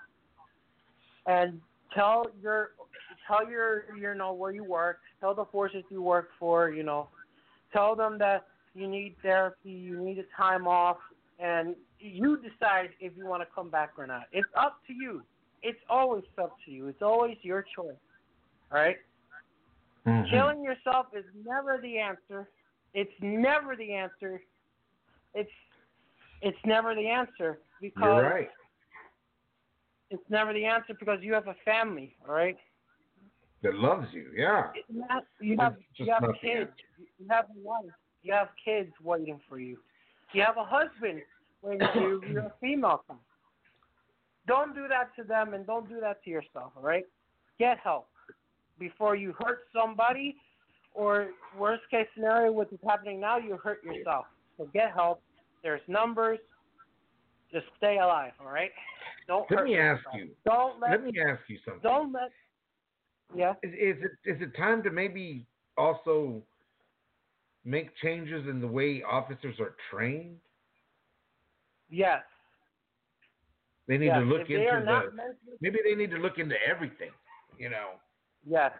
And tell your tell your you know where you work, tell the forces you work for, you know, tell them that you need therapy, you need a time off, and you decide if you want to come back or not. It's up to you. It's always up to you. It's always your choice. All right? Mm-hmm. Killing yourself is never the answer. It's never the answer. It's it's never the answer because You're right. It's never the answer because you have a family, all right? That loves you, yeah. You have you have, you have kids. You have a wife. You have kids waiting for you. You have a husband waiting for you. You're a female. Don't do that to them and don't do that to yourself, all right? Get help before you hurt somebody or worst case scenario, what is happening now, you hurt yourself. So get help. There's numbers. Just stay alive, all right? Don't let hurt me yourself. ask you. Don't let, let me ask you something. Don't let. Yeah. Is, is it is it time to maybe also make changes in the way officers are trained? Yes. They need yes. to look if into the. mentally, maybe they need to look into everything. You know. Yes.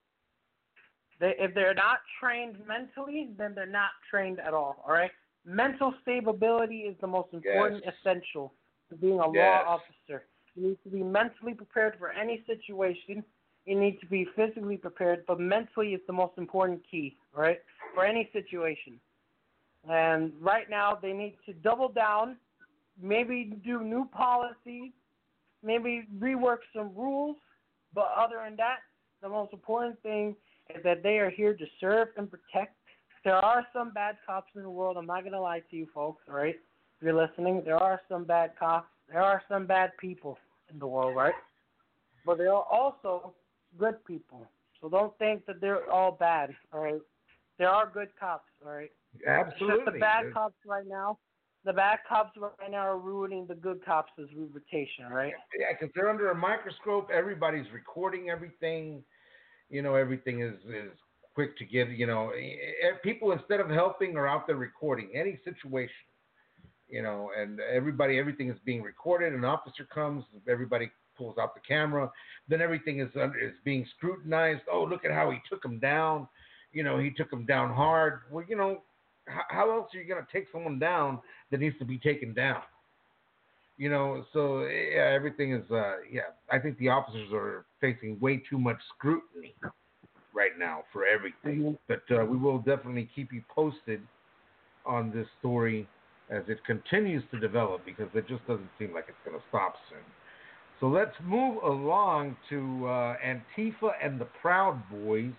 They, if they're not trained mentally, then they're not trained at all. All right. Mental stability is the most important yes. essential to being a yes. law officer. You need to be mentally prepared for any situation. You need to be physically prepared, but mentally is the most important key, right, for any situation. And right now they need to double down, maybe do new policies, maybe rework some rules, but other than that, the most important thing is that they are here to serve and protect. There are some bad cops in the world. I'm not going to lie to you folks, all right? If you're listening, there are some bad cops. There are some bad people in the world, right? But there are also good people. So don't think that they're all bad, all right? There are good cops, all right? Absolutely. It's just the bad cops right now. the bad cops right now are ruining the good cops' reputation, right? Yeah, because they're under a microscope. Everybody's recording everything. You know, everything is, is quick to get, you know. People, instead of helping, are out there recording any situation. You know, and everybody, everything is being recorded. An officer comes, everybody pulls out the camera. Then everything is under, is being scrutinized. Oh, look at how he took him down. You know, he took him down hard. Well, you know, how, how else are you going to take someone down that needs to be taken down? You know, so yeah, everything is, uh, yeah, I think the officers are facing way too much scrutiny right now for everything. Mm-hmm. But uh, we will definitely keep you posted on this story as it continues to develop, because it just doesn't seem like it's going to stop soon. So let's move along to uh, Antifa and the Proud Boys.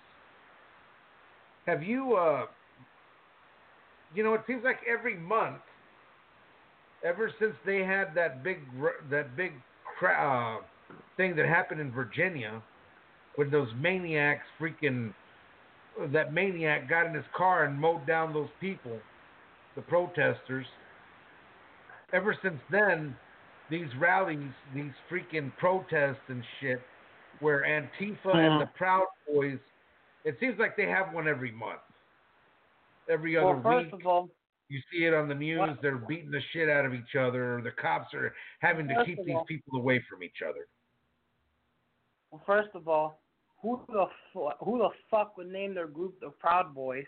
Have you, uh, you know, it seems like every month, ever since they had that big, that big uh, thing that happened in Virginia, when those maniacs freaking, that maniac got in his car and mowed down those people, the protesters. Ever since then, these rallies, these freaking protests and shit, where Antifa yeah. and the Proud Boys, it seems like they have one every month. Every other well, first week, of all, you see it on the news, what? They're beating the shit out of each other, or the cops are having to first keep of these all, people away from each other. Well, first of all, who the fu- who the fuck would name their group the Proud Boys?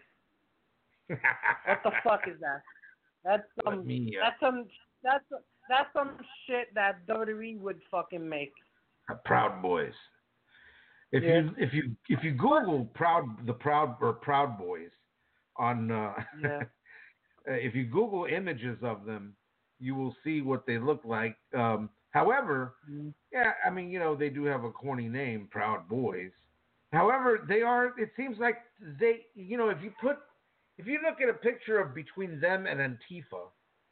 What the fuck is that? That's some. Me, uh, that's some. That's that's some shit that W W E would fucking make. Proud Boys. If yeah. you if you if you Google Proud the Proud or Proud Boys on uh, yeah. if you Google images of them, you will see what they look like. Um, however, mm-hmm. yeah, I mean, you know, they do have a corny name, Proud Boys. However, they are. It seems like they, you know, if you put if you look at a picture of between them and Antifa.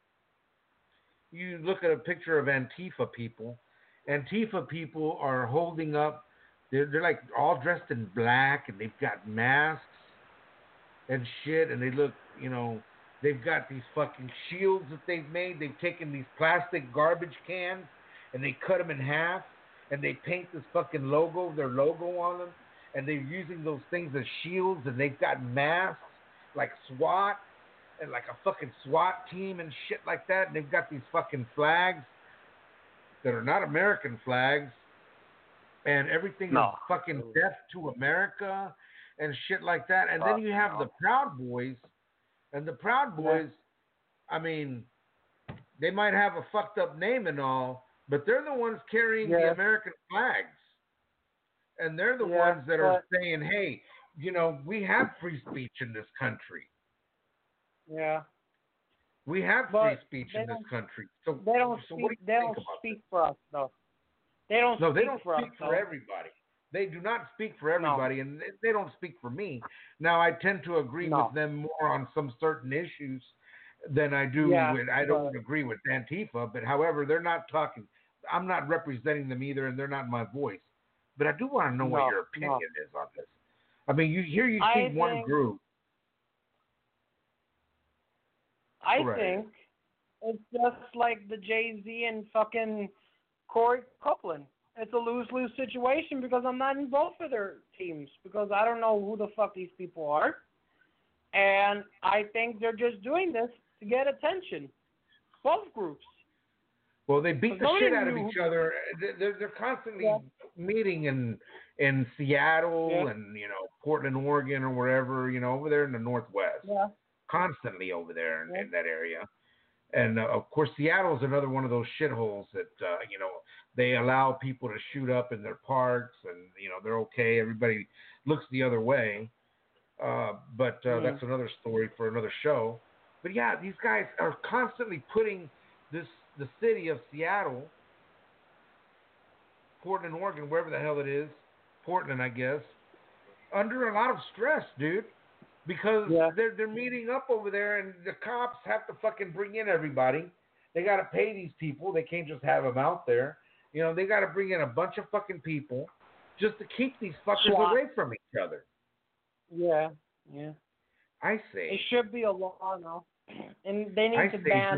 You look at a picture of Antifa people. Antifa people are holding up. They're, they're like all dressed in black, and they've got masks and shit. And they look, you know, they've got these fucking shields that they've made. They've taken these plastic garbage cans and they cut them in half, and they paint this fucking logo, their logo on them, and they're using those things as shields. And they've got masks like SWAT. And like a fucking SWAT team and shit like that. And they've got these fucking flags that are not American flags. And everything no. is fucking death to America and shit like that. And then you have the Proud Boys. And the Proud Boys, I mean, they might have a fucked up name and all, but they're the ones carrying yeah. the American flags. And they're the yeah, ones that but, are saying, hey, you know, we have free speech in this country. Yeah. We have but free speech in this country. So they don't so speak. What do you they think don't about speak this? for us, though. They don't. No, speak they don't for speak us, for though. everybody. They do not speak for everybody, no. and they don't speak for me. Now, I tend to agree no. with them more on some certain issues than I do yeah, with. I don't but, agree with Antifa, but however, they're not talking. I'm not representing them either, and they're not my voice. But I do want to know no, what your opinion no. is on this. I mean, you here you see I one think, group. I Correct. think it's just like the Jay-Z and fucking Corey Copeland. It's a lose-lose situation because I'm not in both of their teams because I don't know who the fuck these people are. And I think they're just doing this to get attention. Both groups. Well, they beat the shit out of knew. each other. They're, they're constantly yeah. meeting in in Seattle yeah. and, you know, Portland, Oregon or wherever, you know, over there in the Northwest. Yeah. Constantly over there in, yeah. in that area. And, uh, of course, Seattle is another one of those shitholes that, uh, you know, they allow people to shoot up in their parks and, you know, they're okay. Everybody looks the other way. Uh, but uh, mm. that's another story for another show. But, yeah, these guys are constantly putting this the city of Seattle, Portland, Oregon, wherever the hell it is, Portland, I guess, under a lot of stress, dude. Because yeah. they're they're meeting up over there, and the cops have to fucking bring in everybody. They got to pay these people. They can't just have them out there. You know, they got to bring in a bunch of fucking people just to keep these fuckers Swat. away from each other. Yeah, yeah. I say. It should be a law now, and they need I to say ban just,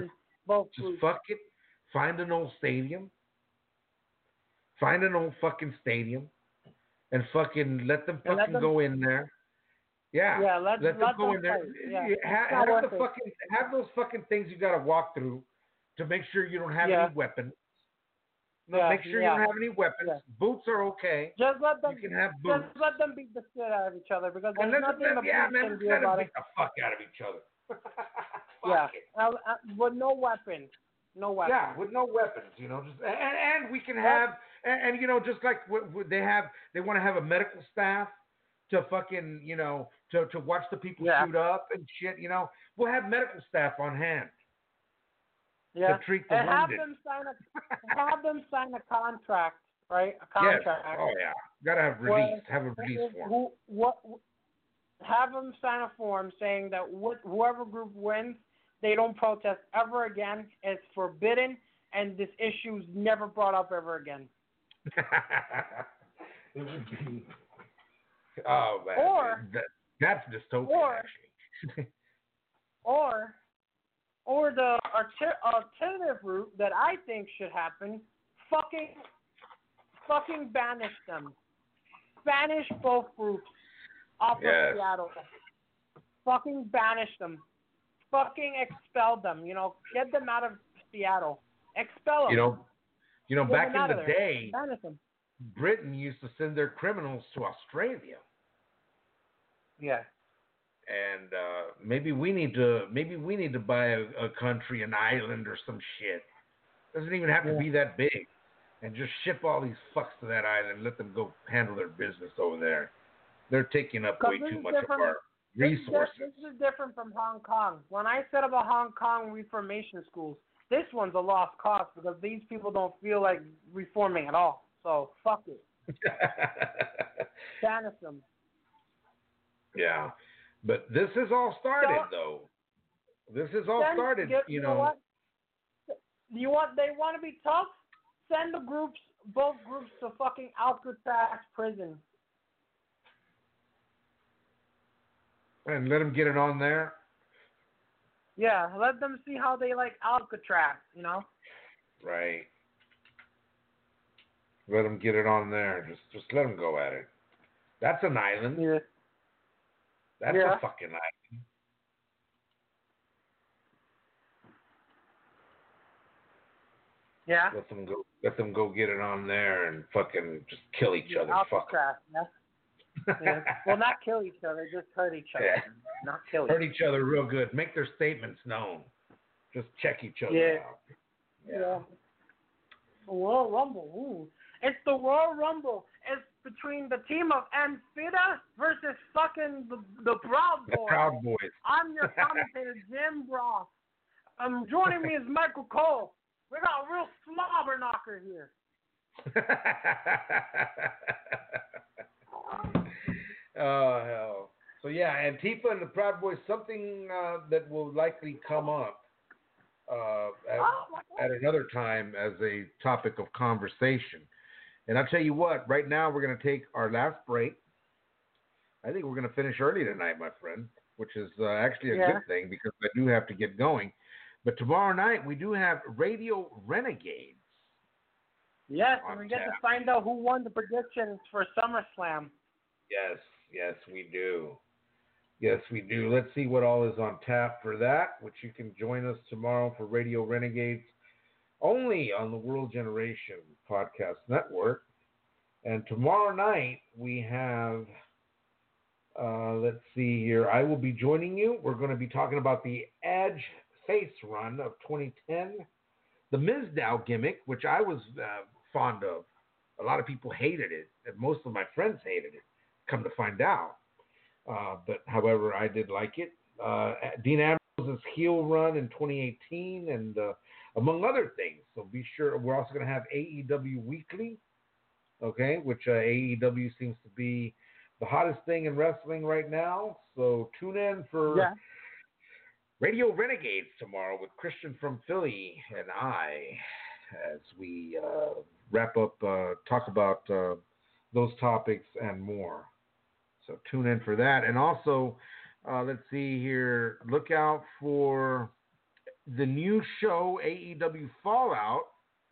Both Just groups. fuck it. Find an old stadium. Find an old fucking stadium, and fucking let them And let fucking them- go in there. Yeah. Yeah, let, Let them let go them in there. fight. Yeah. You ha- It's not have the worth it. fucking have those fucking things you got to walk through to make sure you don't have Yeah. any weapons. No, Yeah, make sure yeah. you don't have any weapons. Yeah. Boots are okay. Just let them. You can have boots. Just let them beat the shit out of each other because And there's let them, nothing the let, yeah, police man, can let do them about beat it. the fuck out of each other. Fuck Yeah, it. uh, uh, with no weapon, no weapon. Yeah, with no weapons, you know. Just and and we can have and, and you know just like what, what they have, they want to have a medical staff to fucking you know to to watch the people Yeah. shoot up and shit. You know, we'll have medical staff on hand Yeah, to treat the and have wounded. them sign a have them sign a contract, right? A Yes. contract. Oh yeah. Gotta have where- release. Have a release form. Who what? Have them sign a form saying that wh- whoever group wins, they don't protest ever again. It's forbidden, and this issue is never brought up ever again. It would be. Oh man. Or- that, that's dystopian or- actually. Or, or the alter- alternative route that I think should happen, fucking, fucking banish them. Banish both groups off Yes. of Seattle. Fucking banish them. Fucking expel them. You know, get them out of Seattle. Expel them. You know, you know, Get back them out in of the there. day, Banish them. Britain used to send their criminals to Australia, Yeah. and uh, maybe we need to maybe we need to buy a, a country, an island, or some shit. Doesn't even have to Yeah. be that big, and just ship all these fucks to that island. And let them go handle their business over there. They're taking up 'Cause way this too is much of different- our This is, resources. di- this is different from Hong Kong. When I set up a Hong Kong reformation schools, this one's a lost cause because these people don't feel like reforming at all. So fuck it. Banish them. Yeah, but this has all started So- though. This has all Send- started, get- you know know. what? You want they want to be tough? Send the groups, both groups, to fucking Alcatraz prison. And let them get it on there. Yeah, let them see how they like Alcatraz. You know. Right. Let them get it on there. Just just let them go at it. That's an island. Yeah. That's Yeah. a fucking island. Yeah. Let them go. Let them go get it on there and fucking just kill each other. Fuck 'em. Alcatraz. Yeah. Yeah. Well, not kill each other, just hurt each other. Yeah. Not kill each Hurt each other real good. Make their statements known. Just check each other Yeah. out. Yeah. Royal Rumble. Ooh. It's the Royal Rumble. It's between the team of Amphita versus fucking the, the Proud The Boys. Proud Boys. I'm your commentator, Jim Ross. Um, joining me is Michael Cole. We got a real slobber knocker here. Oh hell! So yeah, Antifa and the Proud Boys, something uh, that will likely come up uh, at, Oh, my God. at another time as a topic of conversation. And I'll tell you what, right now we're going to take our last break. I think we're going to finish early tonight, my friend, which is uh, actually a Yeah. good thing because I do have to get going. But tomorrow night we do have Radio Renegades. Yes, On and we get to tap. find out who won the predictions for SummerSlam. Yes, yes, we do. Yes, we do. Let's see what all is on tap for that, which you can join us tomorrow for Radio Renegades, only on the World Generation Podcast Network. And tomorrow night, we have, uh, let's see here, I will be joining you. We're going to be talking about the Edge face run of twenty ten, the Mizdow gimmick, which I was uh, fond of. A lot of people hated it, and most of my friends hated it, come to find out. Uh, but, however, I did like it. Uh, Dean Ambrose' heel run in twenty eighteen, and uh, among other things. So be sure. We're also going to have A E W Weekly, okay, which uh, A E W seems to be the hottest thing in wrestling right now. So tune in for Yeah. Radio Renegades tomorrow with Christian from Philly and I as we uh, wrap up, uh, talk about uh, those topics and more. So tune in for that. And also, uh, let's see here, look out for the new show A E W Fallout,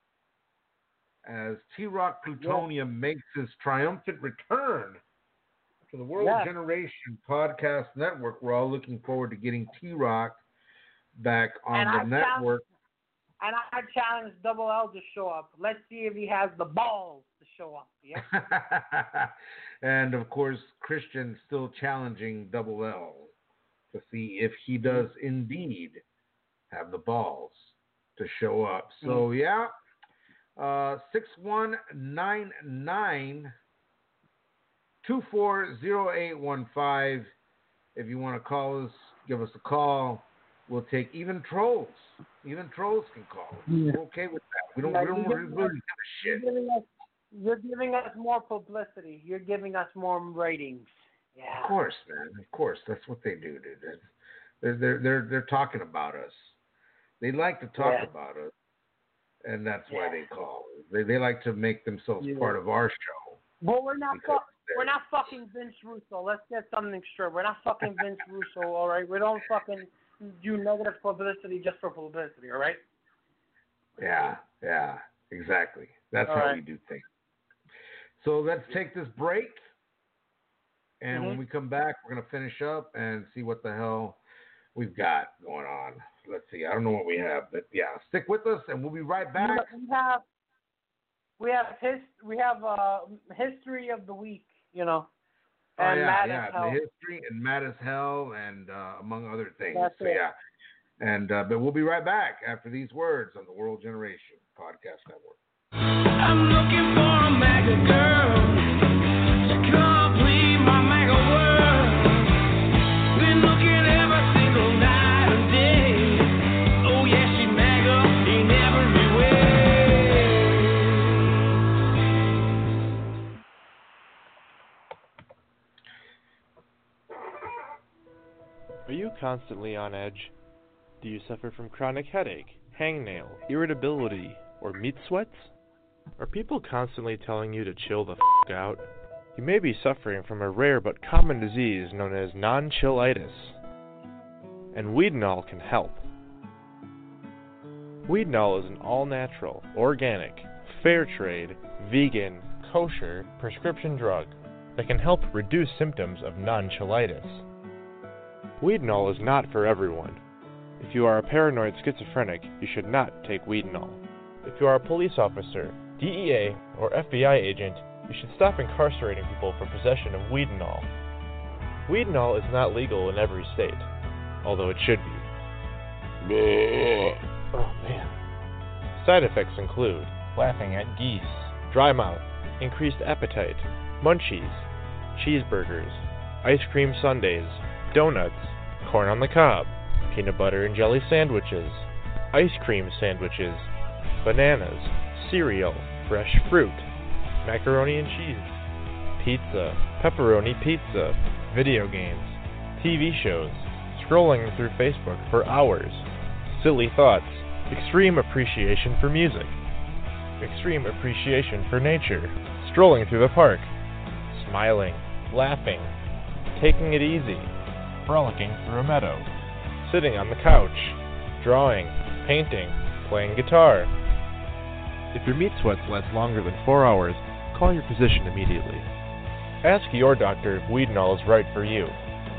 as T-Rock Plutonium yeah. makes his triumphant return to the World yeah. Generation Podcast Network. We're all looking forward to getting T-Rock back on and the I network. And I challenge Double L to show up. Let's see if he has the balls to show up. Yeah. And of course, Christian still challenging Double L to see if he does indeed have the balls to show up. So yeah, uh, six one nine nine two four zero eight one five. If you want to call us, give us a call. We'll take even trolls. Even trolls can call. Yeah. We're okay with that. We don't. Yeah, we don't really give a shit. You're giving, us, you're giving us more publicity. You're giving us more ratings. Yeah. Of course, man. Of course, that's what they do, dude. They're they're they're they're talking about us. They like to talk yeah. about us, and that's yeah. why they call. They they like to make themselves yeah. part of our show. Well, we're not. Fu- we're not fucking Vince Russo. Let's get something straight. We're not fucking Vince Russo. All right. We don't fucking do negative publicity just for publicity, all right? Yeah, yeah, exactly. That's all how right. we do things. So let's take this break, and mm-hmm. when we come back, we're going to finish up and see what the hell we've got going on. Let's see. I don't know what we have, but yeah, stick with us, and we'll be right back. We have we have his we have uh, history of the week, you know. And oh, yeah, yeah, the history and Mad as Hell and uh, among other things. That's so, it. yeah. And, uh, but we'll be right back after these words on the World Generation Podcast Network. I'm looking for a MAGA girl to complete my MAGA world. Been looking every single night and day. Oh, yeah, she MAGA in every way. Are you constantly on edge? Do you suffer from chronic headache, hangnail, irritability, or meat sweats? Are people constantly telling you to chill the f*** out? You may be suffering from a rare but common disease known as non-chillitis. And Weedinol can help. Weedinol is an all-natural, organic, fair trade, vegan, kosher prescription drug that can help reduce symptoms of non-chillitis. Weedinol is not for everyone. If you are a paranoid schizophrenic, you should not take Weedinol. If you are a police officer, D E A, or F B I agent, you should stop incarcerating people for possession of Weedinol. Weedinol is not legal in every state, although it should be. Oh man. Side effects include laughing at geese, dry mouth, increased appetite, munchies, cheeseburgers, ice cream sundaes, donuts, corn on the cob, peanut butter and jelly sandwiches, ice cream sandwiches, bananas, cereal, fresh fruit, macaroni and cheese, pizza, pepperoni pizza, video games, T V shows, scrolling through Facebook for hours, silly thoughts, extreme appreciation for music, extreme appreciation for nature, strolling through the park, smiling, laughing, taking it easy, frolicking through a meadow, sitting on the couch, drawing, painting, playing guitar. If your meat sweats last longer than four hours, call your physician immediately. Ask your doctor if Weedinol is right for you.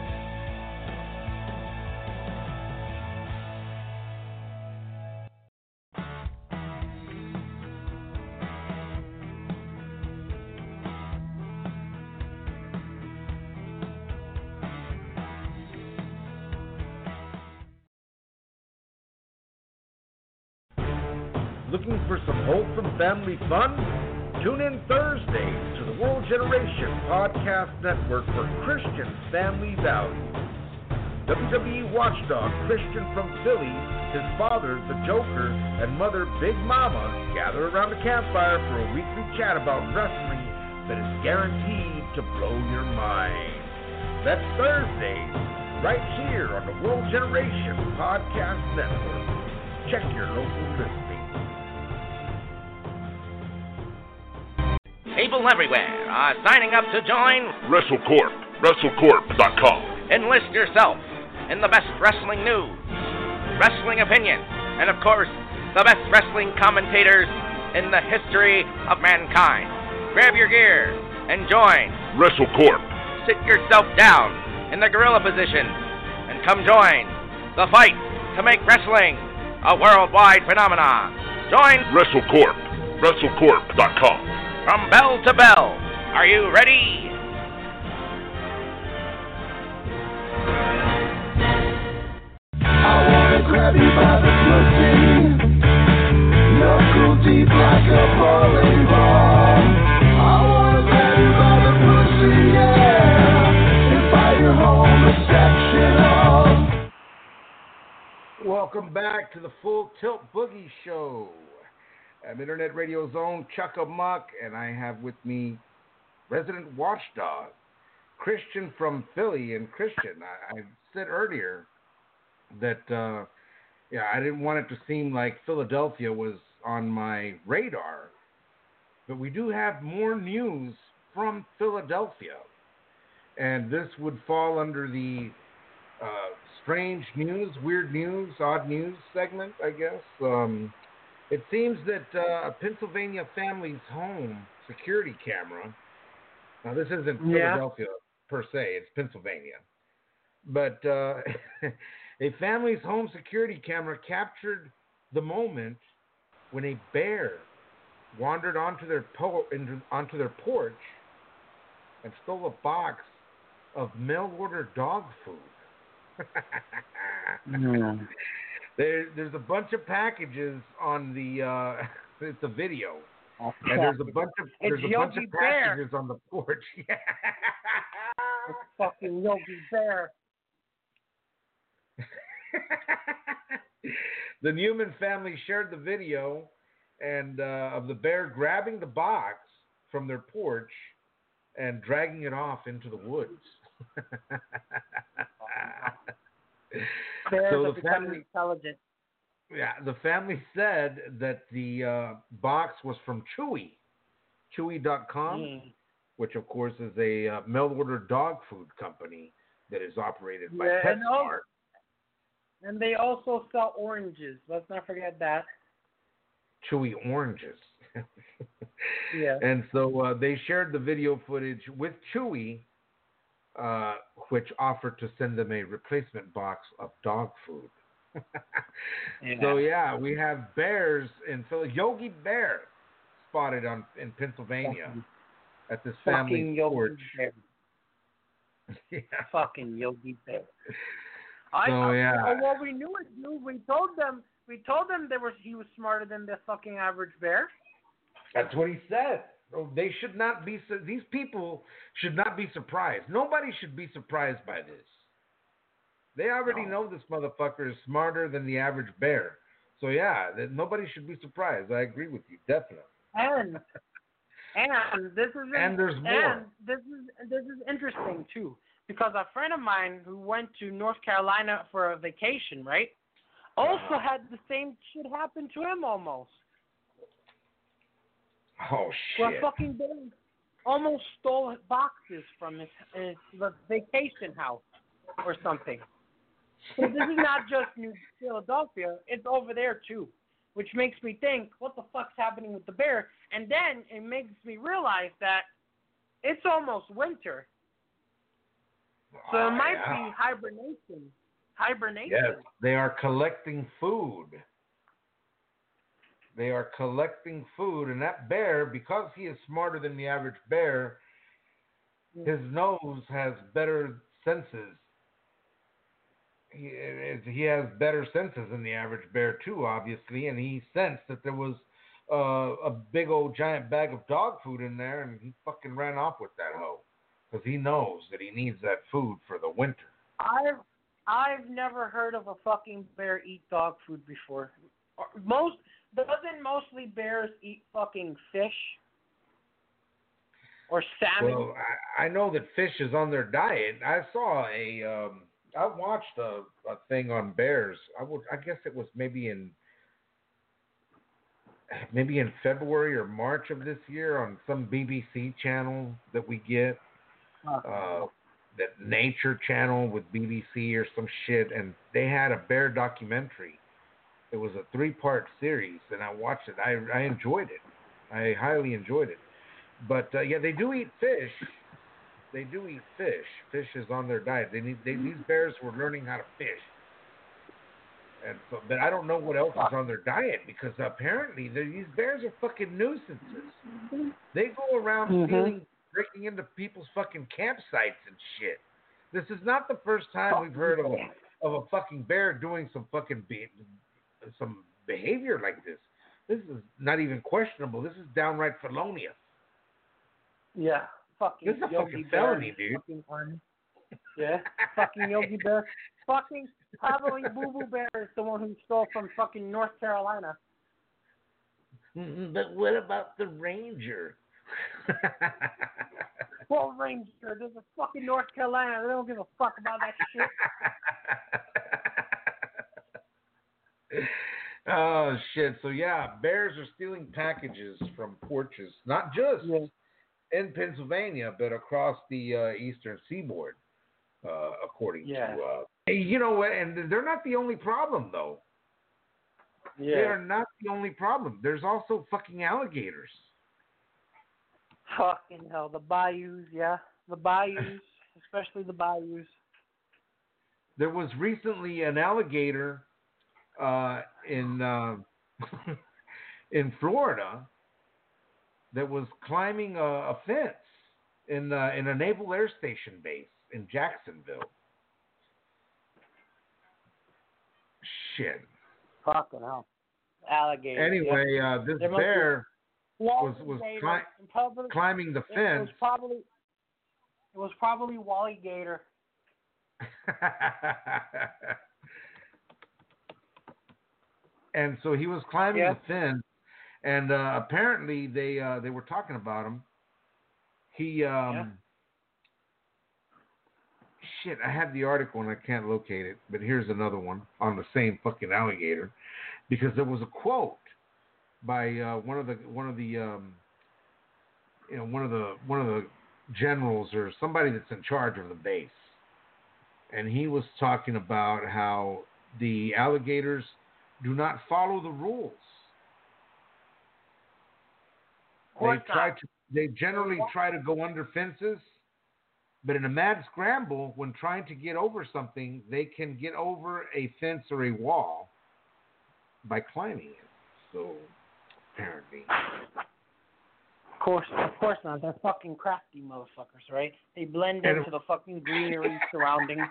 Looking for some wholesome family fun? Tune in Thursdays to the World Generation Podcast Network for Christian family values. W W E watchdog Christian from Philly, his father, the Joker, and mother, Big Mama, gather around the campfire for a weekly chat about wrestling that is guaranteed to blow your mind. That's Thursdays, right here on the World Generation Podcast Network. Check your local listing. People everywhere are signing up to join WrestleCorp, WrestleCorp dot com. Enlist yourself in the best wrestling news, wrestling opinion, and of course, the best wrestling commentators in the history of mankind. Grab your gear and join WrestleCorp. Sit yourself down in the gorilla position and come join the fight to make wrestling a worldwide phenomenon. Join WrestleCorp. WrestleCorp dot com. from bell to bell. Are you ready? I wanna grab you by the pussy, knuckle deep like a bowling ball. I wanna grab you by the pussy, yeah, invite your home reception. Welcome back to the Full Tilt Boogie Show. I'm Internet Radio's own Chuck Amuck, and I have with me resident watchdog, Christian from Philly. And Christian, I, I said earlier that uh, yeah, I didn't want it to seem like Philadelphia was on my radar, but we do have more news from Philadelphia, and this would fall under the uh, strange news, weird news, odd news segment, I guess. Um, it seems that uh, a Pennsylvania family's home security camera, now this isn't Yeah. Philadelphia per se, it's Pennsylvania, but uh, a family's home security camera captured the moment when a bear wandered onto their po- into, onto their porch and stole a box of mail-order dog food. Mm. There, there's a bunch of packages on the. Uh, it's a video, and there's a bunch of It's there's a bunch Yogi of Bear. packages on the porch. Yeah. It's fucking Yogi Bear. The Newman family shared the video and uh, of the bear grabbing the box from their porch and dragging it off into the woods. Bears So are the becoming family- intelligent. Yeah, the family said that the uh, box was from Chewy, Chewy dot com, Mm. which of course is a uh, mail-order dog food company that is operated by Yeah, and PetSmart. And they also sell oranges. Let's not forget that. Chewy oranges. Yeah. And so uh, they shared the video footage with Chewy, uh, which offered to send them a replacement box of dog food. Yeah. So yeah, we have bears in Philly. Yogi Bear spotted on in Pennsylvania Fucking, at this fucking family Yogi porch. Bear. Yeah. Fucking Yogi Bear. I, So, I, yeah. Well, we knew it, dude. We told them. We told them there was he was smarter than the fucking average bear. That's what he said. Oh, they should not be. su- These people should not be surprised. Nobody should be surprised by this. They already No. know this motherfucker is smarter than the average bear. So yeah, that nobody should be surprised. I agree with you, definitely. And and this is And there's more. And this is this is interesting too, because a friend of mine who went to North Carolina for a vacation, right, also had the same shit happen to him almost. Oh Where shit! a fucking bear almost stole boxes from his, his the vacation house or something. So this is not just New Philadelphia; it's over there too, which makes me think, what the fuck's happening with the bear? And then it makes me realize that it's almost winter, so Oh, it might yeah. be hibernation. Hibernation. Yes, they are collecting food. They are collecting food, and that bear, because he is smarter than the average bear, his nose has better senses. He, he has better senses than the average bear too, obviously, and he sensed that there was uh, a big old giant bag of dog food in there, and he fucking ran off with that hoe because he knows that he needs that food for the winter. I've I've never heard of a fucking bear eat dog food before. Or Most doesn't mostly bears eat fucking fish or salmon? Well, I, I know that fish is on their diet. I saw a, um, I watched a, a thing on bears. I would, I guess it was maybe in, maybe in February or March of this year on some B B C channel that we get. Uh, that Nature Channel with B B C or some shit, and they had a bear documentary. It was a three-part series, and I watched it. I I enjoyed it. I highly enjoyed it. But uh, yeah, they do eat fish. They do eat fish. Fish is on their diet. They need they, these bears were learning how to fish. And so, but I don't know what else is on their diet because apparently these bears are fucking nuisances. They go around Mhm. stealing, breaking into people's fucking campsites and shit. This is not the first time we've heard of a of a fucking bear doing some fucking be, some behavior like this. This is not even questionable. This is downright felonious. Yeah, fucking This is a Yogi fucking Bear, felony, dude. fucking army. Yeah, fucking Yogi Bear. Fucking probably Boo Boo Bear is the one who stole from fucking North Carolina. Mm, But what about the ranger? Well, Ranger, there's a fucking North Carolina. They don't give a fuck about that shit. Oh shit! So yeah, bears are stealing packages from porches, not just Yeah. in Pennsylvania, but across the uh, eastern seaboard, uh, according Yeah. to. Uh, you know what? And they're not the only problem, though. Yeah. They are not the only problem. There's also fucking alligators. Fucking hell, the bayous, yeah, the bayous, especially the bayous. There was recently an alligator uh, in uh, in Florida that was climbing a, a fence in uh, in a Naval Air Station base in Jacksonville. Shit. Fucking hell, alligator. Anyway, uh, this There must be- bear was was Gator. cli- And probably, climbing the it was fence. probably it was probably Wally Gator. And so he was climbing Yeah. the fence, and uh, apparently they uh, they were talking about him. He um, Yeah. shit. I had the article and I can't locate it, but here's another one on the same fucking alligator, because there was a quote by uh, one of the one of the um, you know one of the one of the generals or somebody that's in charge of the base, and he was talking about how the alligators do not follow the rules. Of course They try not. to. They generally try to go under fences, but in a mad scramble, when trying to get over something, they can get over a fence or a wall by climbing it. So apparently, Of course, of course not. They're fucking crafty motherfuckers, right? They blend And- into the fucking greenery surroundings.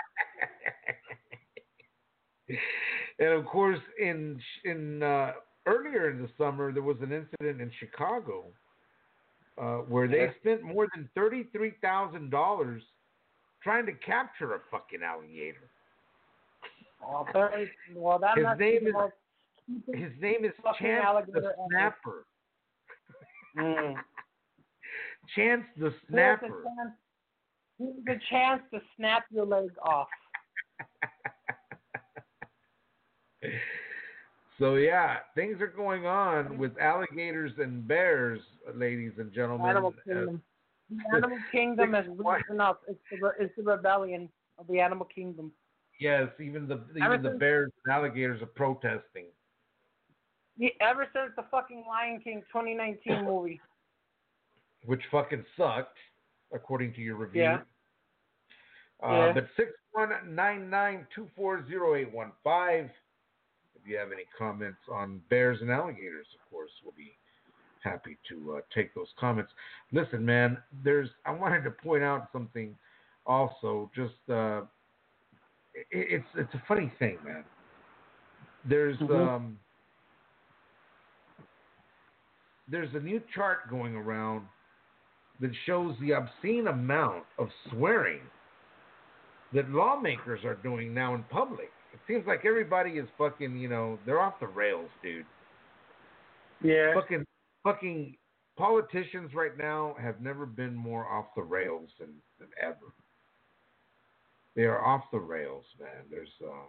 and of course, in in uh, earlier in the summer, there was an incident in Chicago uh, where they Yeah. spent more than thirty-three thousand dollars trying to capture a fucking alligator. Oh, very, well, that His must name be the is- most His name is Fucking Chance alligator the ever. Snapper. Mm. Chance the Here's a Snapper. chance, here's a chance to snap your leg off. So yeah, things are going on with alligators and bears, ladies and gentlemen. Animal Uh, Kingdom. The Animal Kingdom has What? risen up. It's the, re- it's the rebellion of the Animal Kingdom. yes, even the Ever even the since- bears and alligators are protesting. Yeah, ever since the fucking Lion King twenty nineteen movie. Which fucking sucked, according to your review. Yeah. Uh, Yeah. But six one nine nine two four zero eight one five. If you have any comments on bears and alligators, of course, we'll be happy to uh, take those comments. Listen, man, there's. I wanted to point out something. Also, just uh, it, it's it's a funny thing, man. There's Mhm. um. There's a new chart going around that shows the obscene amount of swearing that lawmakers are doing now in public. It seems like everybody is fucking, you know, they're off the rails, dude. Yeah. Fucking, fucking politicians right now have never been more off the rails than, than ever. They are off the rails, man. There's, uh,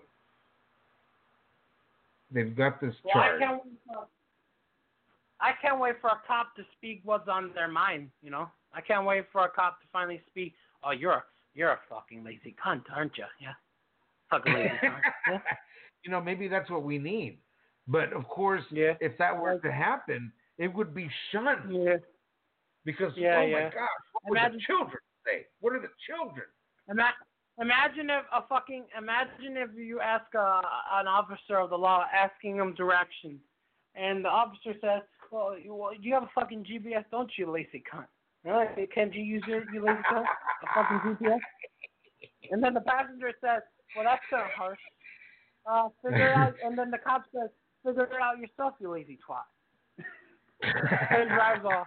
they've got this Well, I chart. can't wait for, I can't wait for a cop to speak what's on their mind, you know? I can't wait for a cop to finally speak, oh, you're a You're a fucking lazy cunt, aren't you? Yeah. Fucking lazy cunt. Yeah. You know, maybe that's what we need. But of course, Yeah. if that were to happen, it would be shunned. Yeah. Because, Yeah, oh yeah. my God, what would Imagine- the children say? What are the children? Ima- Imagine if a fucking imagine if you ask a, an officer of the law asking him directions, and the officer says, "Well, you, well, you have a fucking G P S, don't you, lazy cunt? Really? Can't you use your you lazy cunt? A fucking G P S?" And then the passenger says, "Well, that's kind of harsh. Uh, figure it out." And then the cop says, "Figure it out yourself, you lazy twat." And he drives off.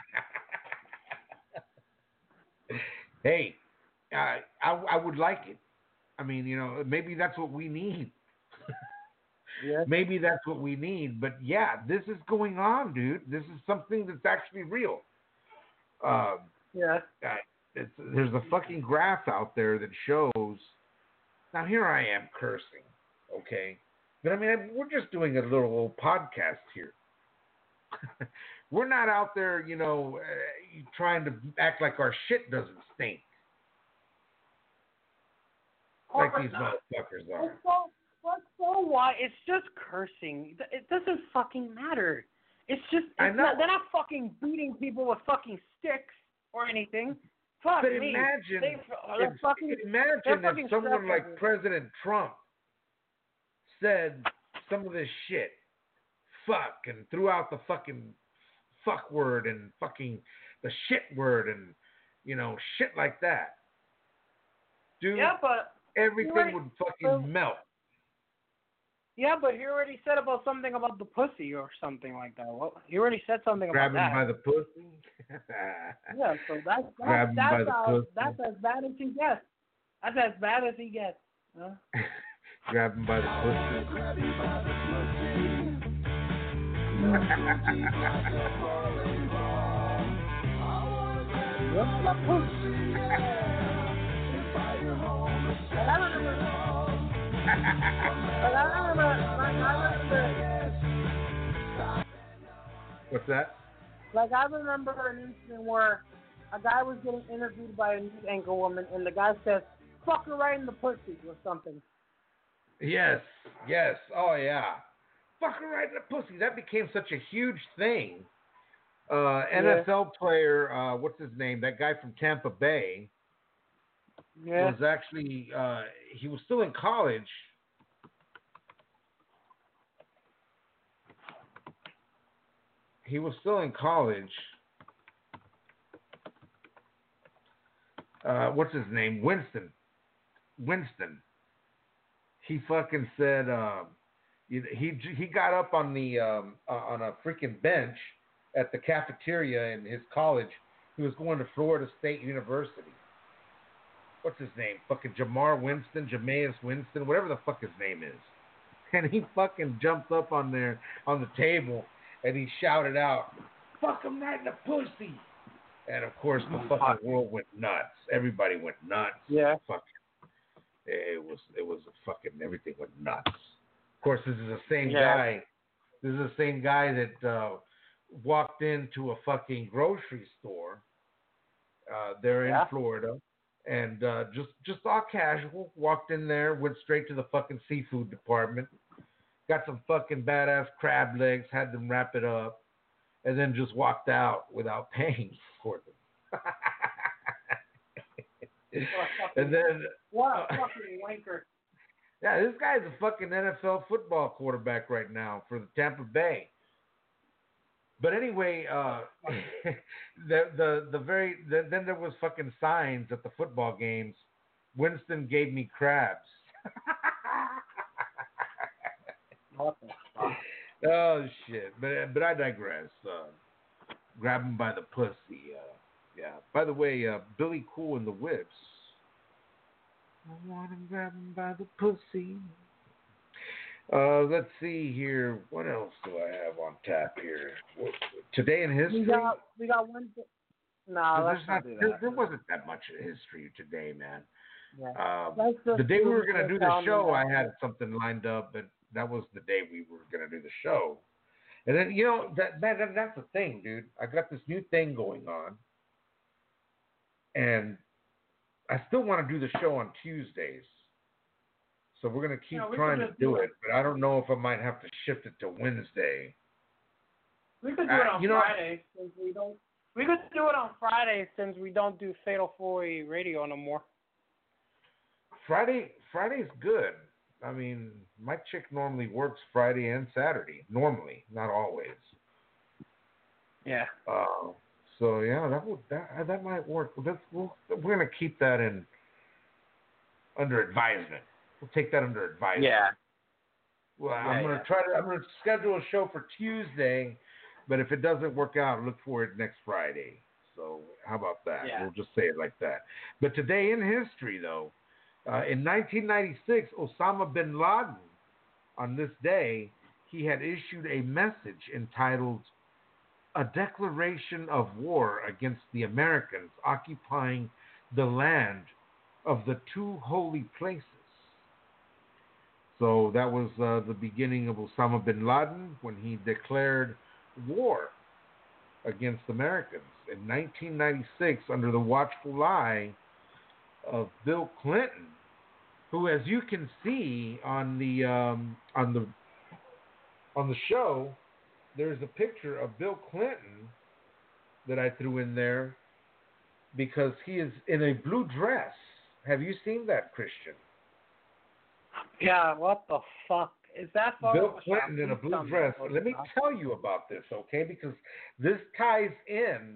Hey, uh, I I would like it. I mean, you know, maybe that's what we need. Yeah. Maybe that's what we need. But yeah, this is going on, dude. This is something that's actually real. Um, Yeah. uh, it's, there's a fucking graph out there that shows. Now here I am cursing, okay, but I mean we're just doing a little old podcast here. We're not out there, you know, uh, trying to act like our shit doesn't stink, like these motherfuckers are. What's so, what's so why? It's just cursing. It doesn't fucking matter. It's just, it's I know. Not, they're not fucking beating people with fucking sticks or anything. Fuck But me. imagine, They, they're if, fucking, imagine they're fucking if someone like stressing. President Trump said some of this shit, fuck, and threw out the fucking fuck word and fucking the shit word and, you know, shit like that. Dude, Yeah, but everything already- would fucking so- melt. yeah, but he already said about something about the pussy or something like that. Well, he already said something Grab him about that. by the pussy. Yeah, so that's Grab that's him by that's, the how, pussy. that's as bad as he gets. That's as bad as he gets. Huh? Grab him by the pussy. What's the pussy? Like, I remember. Like, I remember. Like, I remember. What's that? Like, I remember an incident where a guy was getting interviewed by a news anchor woman, and the guy says, "Fuck her right in the pussy" or something. Yes, yes. Oh, yeah. Fuck her right in the pussy. That became such a huge thing. Uh, N F L player, uh, what's his name? That guy from Tampa Bay Yeah. was actually, uh, he was still in college. He was still in college. Uh, what's his name? Winston. Winston. He fucking said, uh, he he got up on the um, uh, on a freaking bench at the cafeteria in his college. He was going to Florida State University. What's his name? Fucking Jamar Winston, Jameis Winston, whatever the fuck his name is. And he fucking jumped up on there on the table and he shouted out, "Fuck him right in the pussy!" And of course, the fucking world went nuts. Everybody went nuts. Yeah. Fucking, it was it was a fucking everything went nuts. Of course, this is the same Yeah. guy. This is the same guy that uh, walked into a fucking grocery store uh, there Yeah. in Florida, and uh, just just all casual, walked in there, went straight to the fucking seafood department, got some fucking badass crab legs, had them wrap it up, and then just walked out without paying for them. And then, What a fucking wanker. yeah, this guy's a fucking N F L football quarterback right now for the Tampa Bay. But anyway, uh, the the the very the, then there was fucking signs at the football games. Winston gave me crabs. What the fuck? Oh shit! But but I digress. Uh, grab him by the pussy. Uh, yeah. By the way, uh, Billy Cool and the Whips. I want to grab him by the pussy. Uh, let's see here. What else do I have on tap here? What, today in history. We got we got one. Th- no, There's let's not, not do there, that. there wasn't that much history today, man. Yeah. Um, Let's just the day we do were going to the do the calendar show, I next had week. something lined up, but that was the day we were going to do the show. And then, you know, that, that, that that's the thing, dude. I got this new thing going on, and I still want to do the show on Tuesdays. So we're going to keep Yeah, we trying could to just do do it, it. but I don't know if I might have to shift it to Wednesday. We could do Uh, it on you know- Friday since we don't. We could do it on Friday since we don't do Fatal four-way radio no more. Friday Friday's good. I mean, my chick normally works Friday and Saturday. Normally, not always. Yeah. Uh, so yeah, that would that that might work. That's, we'll, we're gonna keep that in under advisement. We'll take that under advisement. Yeah. Well, Yeah, I'm gonna yeah. try to. I'm gonna schedule a show for Tuesday, but if it doesn't work out, look for it next Friday. So how about that? Yeah. We'll just say it like that. But today in history, though, uh, in nineteen ninety-six, Osama bin Laden, on this day, he had issued a message entitled "A Declaration of War Against the Americans Occupying the Land of the Two Holy Places." So that was uh, the beginning of Osama bin Laden when he declared war against Americans in nineteen ninety-six under the watchful eye of Bill Clinton, who, as you can see on the um, on the on the show, there's a picture of Bill Clinton that I threw in there because he is in a blue dress. Have you seen that, Christian? Yeah. What the fuck is that? Bill Photoshop? Clinton in a Please blue tell me dress. it's Let me Photoshop. tell you about this, okay? Because this ties in.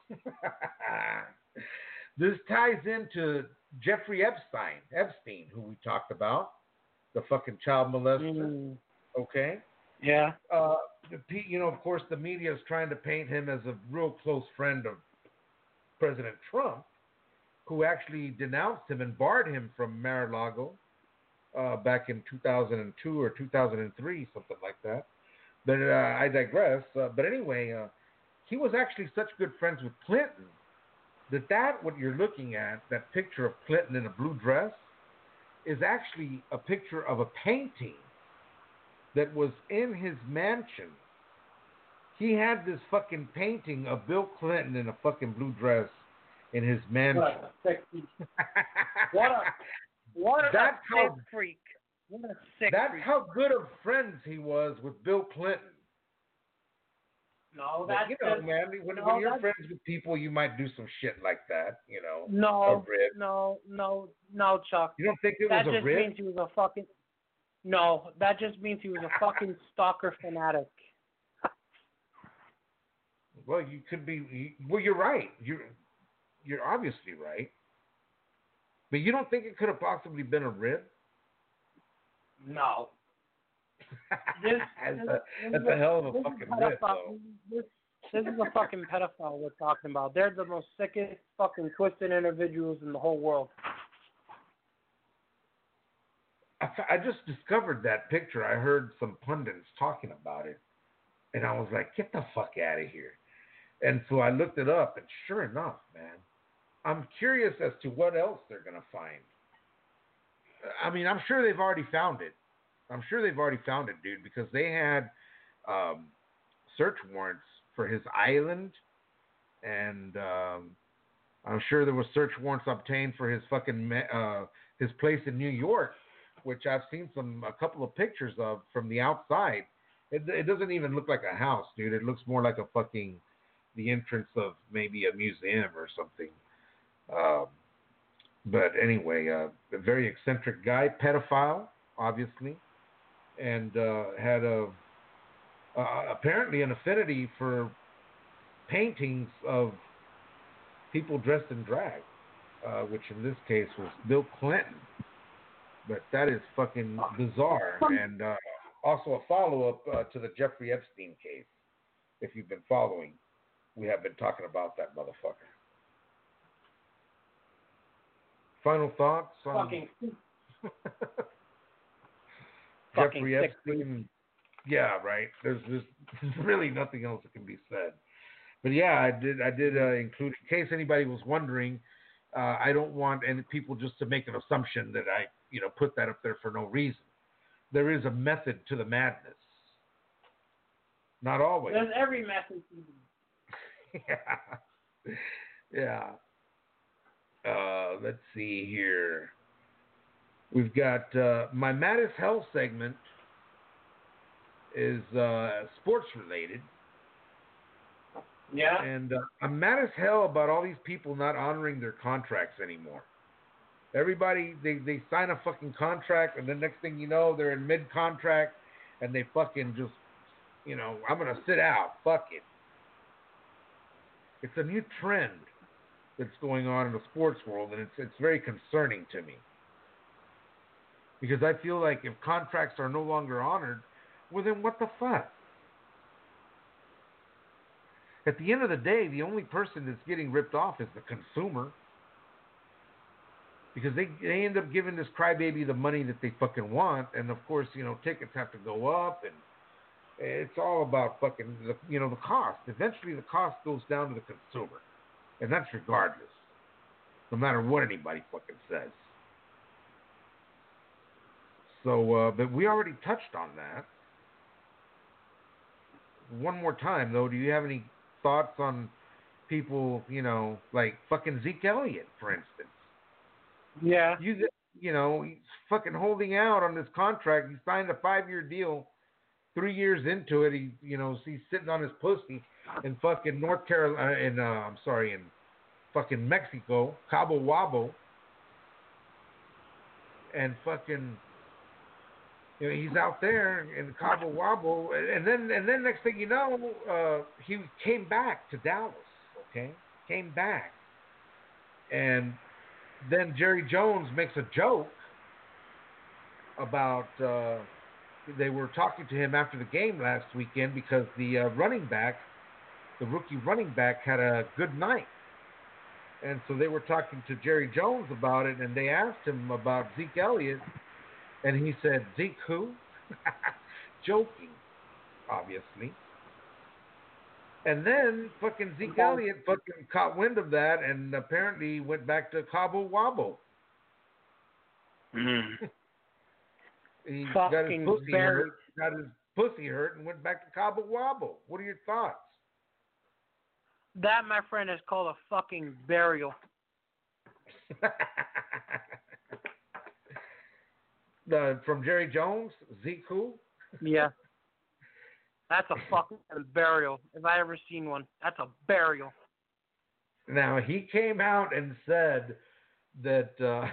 This ties into Jeffrey Epstein, Epstein, who we talked about, the fucking child molester. Mm, Okay. yeah. Uh, the, pe- you know, of course, the media is trying to paint him as a real close friend of President Trump, who actually denounced him and barred him from Mar-a-Lago uh, back in two thousand two or two thousand three, something like that. But uh, I digress. Uh, but anyway, uh, he was actually such good friends with Clinton that that what you're looking at, that picture of Clinton in a blue dress, is actually a picture of a painting that was in his mansion. He had this fucking painting of Bill Clinton in a fucking blue dress in his mansion. What a sick freak. What a what a That's sick how- freak. What a sick That's freak. how good of friends he was with Bill Clinton. No, But, that's you know, just, man, when, no, when you're that's- friends with people, you might do some shit like that, you know. A no, rib. no, no, no, Chuck. You don't think it That was a just rib? means he was a fucking. No, that just means he was a fucking stalker fanatic. Well, you could be. You, well, you're right. You're you're obviously right. But you don't think it could have possibly been a rib? No. This, that's this, a, this that's is a hell of a this is fucking pedophile- rib, though. This, this is a fucking pedophile we're talking about. They're the most sickest, fucking twisted individuals in the whole world. I, I just discovered that picture. I heard some pundits talking about it, and I was like, "Get the fuck out of here!" And so I looked it up, and sure enough, man, I'm curious as to what else they're gonna find. I mean, I'm sure they've already found it. I'm sure they've already found it, dude, because they had um, search warrants for his island, and um, I'm sure there were search warrants obtained for his fucking uh, his place in New York, which I've seen some a couple of pictures of from the outside. It, it doesn't even look like a house, dude. It looks more like a fucking the entrance of maybe a museum or something. Um, but anyway, uh, a very eccentric guy, pedophile, obviously, and uh, had a uh, apparently an affinity for paintings of people dressed in drag, uh, which in this case was Bill Clinton. But that is fucking bizarre, and uh, also a follow-up uh, to the Jeffrey Epstein case. If you've been following, we have been talking about that motherfucker. Final thoughts on Fucking. Jeffrey fucking sick Epstein? Yeah, right. There's just really nothing else that can be said. But yeah, I did. I did uh, include, in case anybody was wondering. Uh, I don't want any people just to make an assumption that I, you know, put that up there for no reason. There is a method to the madness. Not always. There's every message. yeah. Yeah. Uh, let's see here. We've got uh, my Mad as Hell segment is uh, sports related. Yeah. And uh, I'm mad as hell about all these people not honoring their contracts anymore. Everybody, they, they sign a fucking contract, and the next thing you know, they're in mid-contract, and they fucking just, you know, I'm going to sit out. Fuck it. It's a new trend that's going on in the sports world, and it's it's very concerning to me. Because I feel like if contracts are no longer honored, well, then what the fuck? At the end of the day, the only person that's getting ripped off is the consumer. Because they they end up giving this crybaby the money that they fucking want, and of course, you know, tickets have to go up, and it's all about fucking, the, you know, the cost. Eventually, the cost goes down to the consumer, and that's regardless, no matter what anybody fucking says. So, uh, but we already touched on that. One more time, though, do you have any thoughts on people, you know, like fucking Zeke Elliott, for instance? Yeah. You you know, he's fucking holding out on this contract. He signed a five-year deal. Three years into it, he you know he's sitting on his pussy in fucking North Carolina, in uh, I'm sorry, in fucking Mexico, Cabo Wabo, and fucking you know he's out there in Cabo Wabo, and then and then next thing you know, uh, he came back to Dallas. Okay, came back, and then Jerry Jones makes a joke about uh, they were talking to him after the game last weekend because the uh, running back, the rookie running back, had a good night. And so they were talking to Jerry Jones about it, and they asked him about Zeke Elliott, and he said, Zeke who? Joking, obviously. And then fucking Zeke Elliott fucking caught wind of that and apparently went back to Cabo Wabo. Mm. He Fucking got his pussy bear. hurt, got his pussy hurt and went back to Cabo Wabo. What are your thoughts? That, my friend, is called a fucking burial. the from Jerry Jones, Zeke who? Yeah. That's a fucking burial. If I ever seen one, that's a burial. Now, he came out and said that, uh,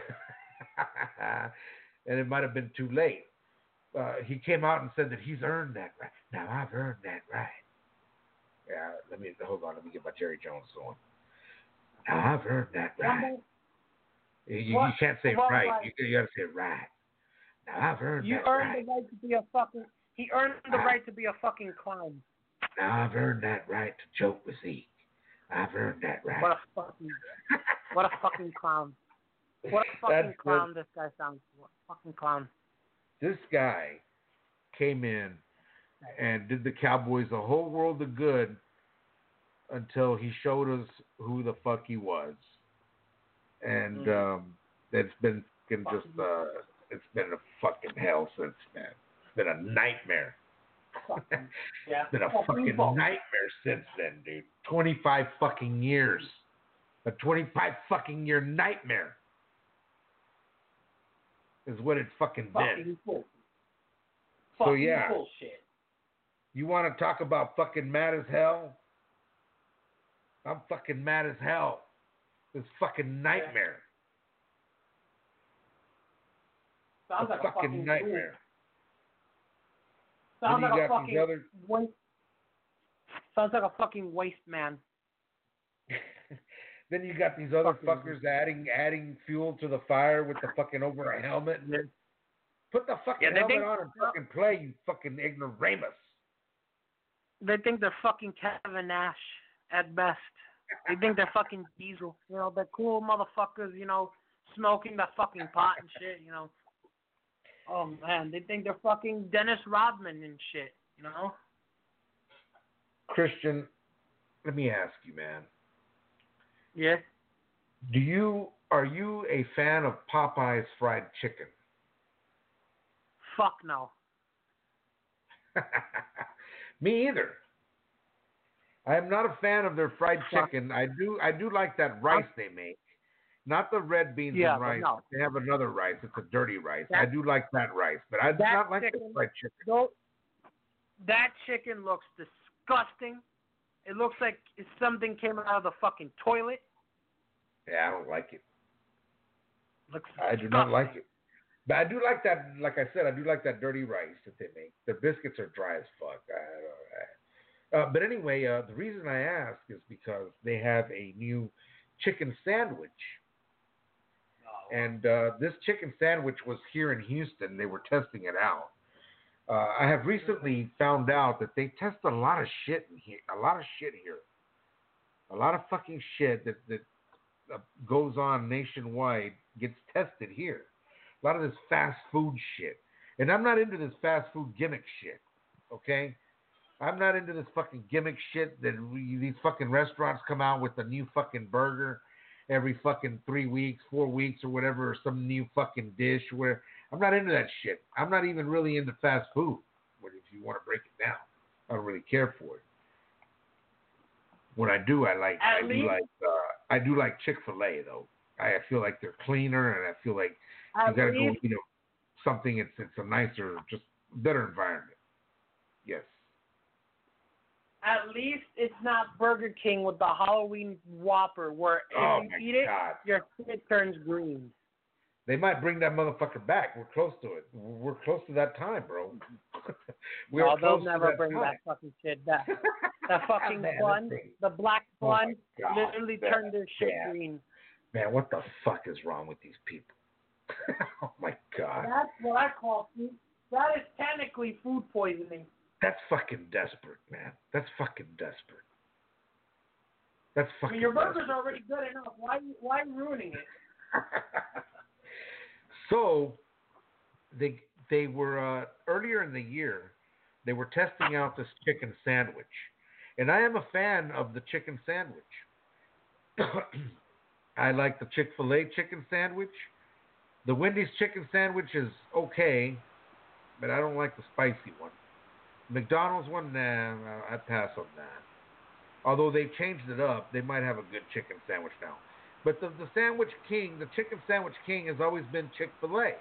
and it might have been too late. Uh, he came out and said that he's earned that right. Now, I've earned that right. Yeah, let me, hold on, let me get my Jerry Jones on. Now, I've earned that right. You, you can't say what right, right? you, you got to say right. Now, I've earned You that earned right. the right to be a fucking, he earned the I, right to be a fucking clown. Now, I've earned that right to joke with Zeke. I've earned that right. What a fucking, what a fucking clown. What a fucking That's clown good. this guy sounds. What a fucking clown. This guy came in and did the Cowboys a whole world of good until he showed us who the fuck he was. And Mm. um, it's been been just uh, it's been a fucking hell since then. It's been a nightmare. Yeah. It's been a fucking nightmare since then, dude. twenty-five fucking years. A twenty-five fucking year nightmare is what it's fucking been. Fucking bullshit. So Fucking yeah, bullshit. you want to talk about fucking mad as hell? I'm fucking mad as hell. This fucking nightmare. Sounds a like fucking, a fucking nightmare. Fool. Sounds Then like you a got these fucking other- waste. Sounds like a fucking waste man. Then you got these other Fucking- fuckers adding adding fuel to the fire with the fucking over a helmet. Yeah. Put the fucking Yeah, they helmet think- on and fucking play, you fucking ignoramus. They think they're fucking Kevin Nash at best. They think they're fucking Diesel. You know, they're cool motherfuckers, you know, smoking the fucking pot and shit, you know. Oh, man, they think they're fucking Dennis Rodman and shit, you know? Christian, let me ask you, man. Yeah. Do you are you a fan of Popeye's fried chicken? Fuck no. Me either. I am not a fan of their fried Fuck. chicken. I do I do like that rice they make. Not the red beans Yeah, and but rice. no. They have another rice. It's a dirty rice. That- I do like that rice, but I do that not like the chicken- fried chicken. Though, that chicken looks disgusting. It looks like it's something came out of the fucking toilet. Yeah, I don't like it. Looks I do not like it. But I do like that, like I said, I do like that dirty rice that they make. Their biscuits are dry as fuck. I don't, I, uh, but anyway, uh, the reason I ask is because they have a new chicken sandwich. And uh, this chicken sandwich was here in Houston. They were testing it out. Uh, I have recently found out that they test a lot of shit in here. A lot of shit here. A lot of fucking shit that, that uh, goes on nationwide gets tested here. A lot of this fast food shit. And I'm not into this fast food gimmick shit. Okay? I'm not into this fucking gimmick shit that we, these fucking restaurants come out with a new fucking burger every fucking three weeks, four weeks, or whatever, or some new fucking dish. Where I'm not into that shit. I'm not even really into fast food. If you want to break it down, I don't really care for it. When I do, I like At I least- do like uh, I do like Chick-fil-A though. I feel like they're cleaner, and I feel like you At gotta least, go, you know, something. It's it's a nicer, just better environment. Yes. at least it's not Burger King with the Halloween Whopper, where if Oh you my eat it, God. your shit turns green. They might bring that motherfucker back. We're close to it. We're close to that time, bro. we No, are they'll close never to that bring time. that fucking shit back. That fucking Man, bun, that thing- the black Oh my bun, God, literally that- turned their shit yeah. green. Man, what the fuck is wrong with these people? Oh my God. That's what I call food. That is technically food poisoning. That's fucking desperate, man. That's fucking desperate. That's I fucking mean, your burger's desperate. already good enough. Why, why ruining it? So they they were uh, earlier in the year they were testing out this chicken sandwich, and I am a fan of the chicken sandwich. I like the Chick-fil-A chicken sandwich. The Wendy's chicken sandwich is okay, but I don't like the spicy one. McDonald's one, nah, I pass on that. Although they changed it up, they might have a good chicken sandwich now. But the, the sandwich king, the chicken sandwich king, has always been Chick-fil-A.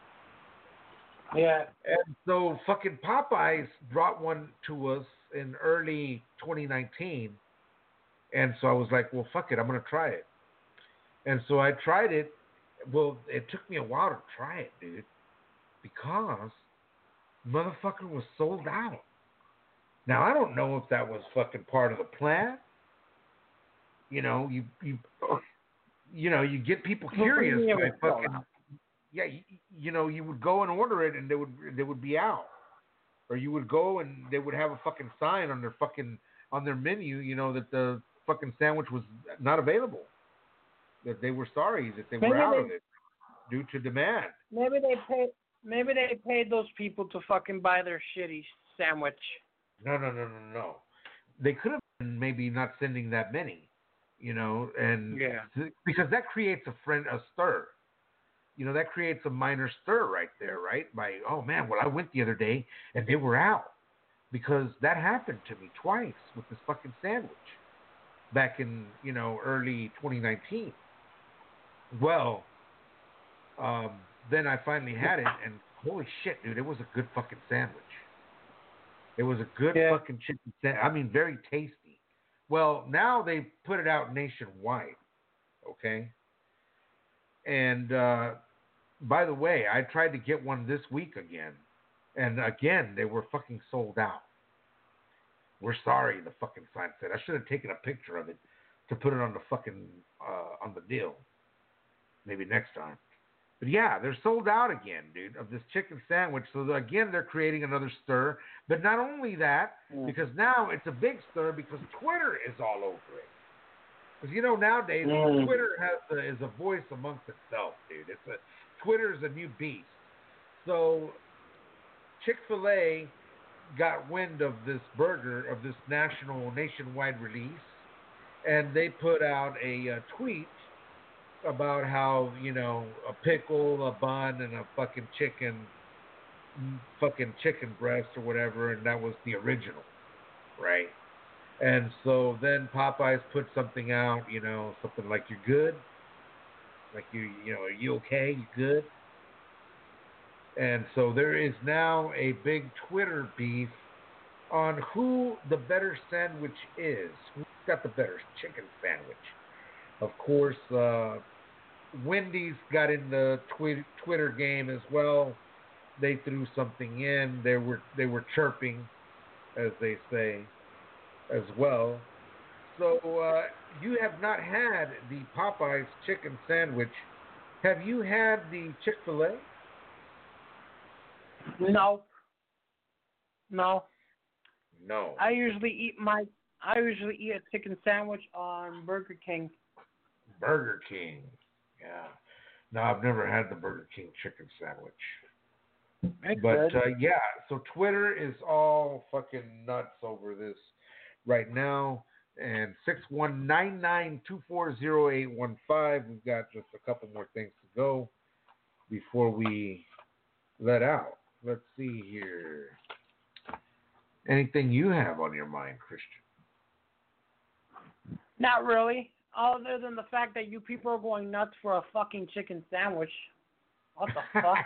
Yeah. And so fucking Popeyes brought one to us in early twenty nineteen. And so I was like, well, fuck it, I'm going to try it. And so I tried it. Well, it took me a while to try it, dude, because motherfucker was sold out. Now, I don't know if that was fucking part of the plan. You know, you you you know, you get people curious Yeah, by it was fucking sold out. yeah, you, you know, you would go and order it and they would they would be out. Or you would go and they would have a fucking sign on their fucking on their menu, you know, that the fucking sandwich was not available. That they were sorry that they Maybe were out they- of it due to demand. Maybe they paid. Maybe they paid those people to fucking buy their shitty sandwich. No, no, no, no, no. They could have been maybe not sending that many, you know, and Yeah. because that creates a friend a stir. You know, that creates a minor stir right there, right? By oh man, well I went the other day and they were out because that happened to me twice with this fucking sandwich back in you know early twenty nineteen. Well, um, then I finally had it, and holy shit, dude, it was a good fucking sandwich. It was a good Yeah. fucking chicken sandwich. I mean, very tasty. Well, now they put it out nationwide, okay? And uh, by the way, I tried to get one this week again, and again, they were fucking sold out. We're sorry, the fucking sign said. I should have taken a picture of it to put it on the fucking, uh, on the deal. Maybe next time. But yeah, they're sold out again, dude, of this chicken sandwich. So again, they're creating another stir. But not only that, Mm. because now it's a big stir because Twitter is all over it. Because you know nowadays Mm. Twitter has a, is a voice amongst itself, dude. It's a Twitter is a new beast. So Chick-fil-A got wind of this burger, of this national nationwide release, and they put out a, uh tweet about how, you know, a pickle, a bun, and a fucking chicken, fucking chicken breast or whatever, and that was the original, right? And so then Popeyes put something out, you know, something like "You're good," Like you, you know, are you okay? You good? And so there is now a big Twitter beef on who the better sandwich is. Who's got the better chicken sandwich? Of course, uh, Wendy's got in the twi- Twitter game as well. They threw something in. They were they were chirping, as they say, as well. So uh, you have not had the Popeyes chicken sandwich. Have you had the Chick-fil-A? No. No. No. I usually eat my I usually eat a chicken sandwich on Burger King. Burger King. Yeah. No, I've never had the Burger King chicken sandwich. It's But good. uh, yeah, so Twitter is all fucking nuts over this right now. And six one nine nine two four zero eight one five. We've got just a couple more things to go before we let out. Let's see here. Anything you have on your mind, Christian? Not really. Other than the fact that you people are going nuts for a fucking chicken sandwich. What the fuck?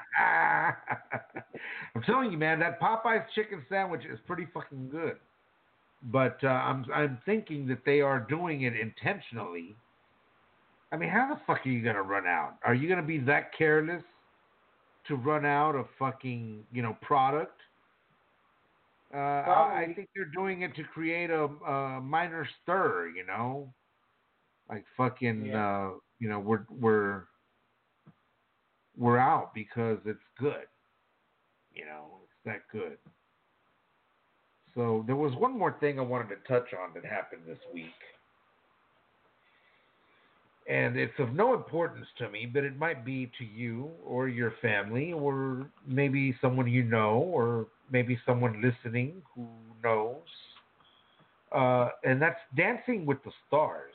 I'm telling you, man, that Popeyes chicken sandwich is pretty fucking good. But uh, I'm I'm thinking that they are doing it intentionally. I mean, how the fuck are you gonna run out? Are you gonna be that careless to run out of fucking, you know, product? Uh, I, I think they're doing it to create a, a minor stir, you know, like fucking, Yeah. uh, you know, we're we're we're out because it's good, you know, it's that good. So there was one more thing I wanted to touch on that happened this week. And it's of no importance to me, but it might be to you or your family or maybe someone you know or maybe someone listening who knows. Uh, and that's Dancing with the Stars.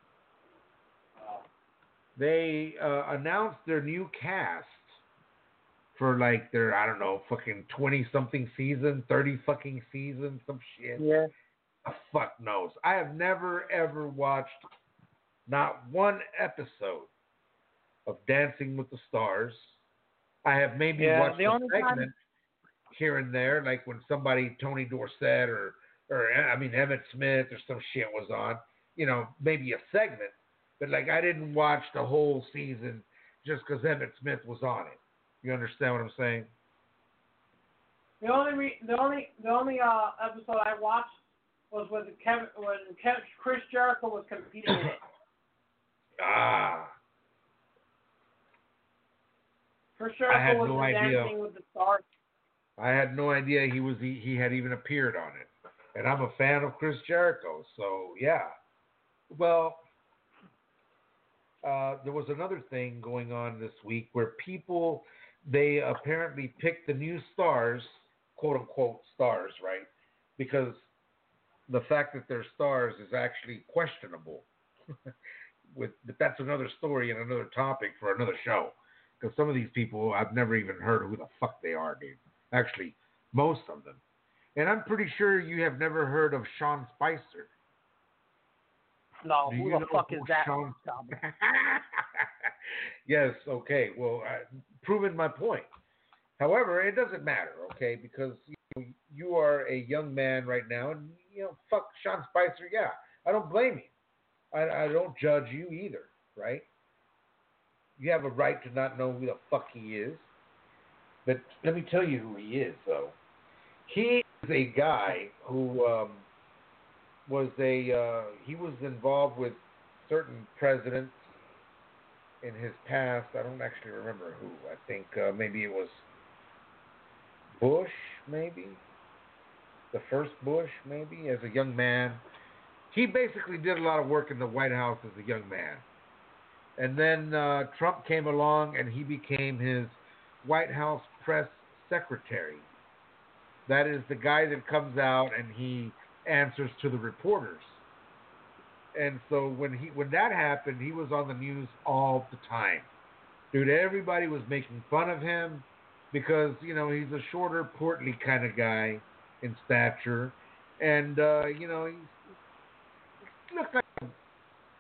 They uh, announced their new cast for like their, I don't know, fucking twenty-something season, thirty fucking season, some shit. Yeah. The fuck knows. I have never, ever watched not one episode of Dancing with the Stars. I have maybe Yeah, watched the a only segment time- here and there, like when somebody, Tony Dorsett or, or I mean, Emmett Smith or some shit was on, you know, maybe a segment. But like I didn't watch the whole season just because Emmett Smith was on it. You understand what I'm saying? The only re- the only the only uh, episode I watched was when Kevin when Kev- Chris Jericho was competing in it. Ah, Chris I had Jericho was no in idea. Dancing with the Stars. I had no idea he was he, he had even appeared on it. And I'm a fan of Chris Jericho, so yeah. Well, uh, there was another thing going on this week where people, they apparently picked the new stars, quote unquote stars, right? Because the fact that they're stars is actually questionable. With but that's another story and another topic for another show. Because some of these people, I've never even heard who the fuck they are, dude. Actually, most of them. And I'm pretty sure you have never heard of Sean Spicer. No, Do who you the know fuck who is that? Sean- Yes, okay. Well, I, proving my point. However, it doesn't matter, okay, because you know, you are a young man right now, and you know, fuck Sean Spicer. Yeah, I don't blame you. I, I don't judge you either, right? You have a right to not know who the fuck he is. But let me tell you who he is, though. He is a guy who um, was a uh, he was involved with certain presidents in his past. I don't actually remember who. I think uh, maybe it was Bush, maybe the first Bush, maybe as a young man. He basically did a lot of work in the White House as a young man. And then uh, Trump came along and he became his White House press secretary. That is the guy that comes out and he answers to the reporters. And so when he when that happened, he was on the news all the time. Dude, everybody was making fun of him because, you know, he's a shorter, portly kind of guy in stature. And, uh, you know, he's, he looked like,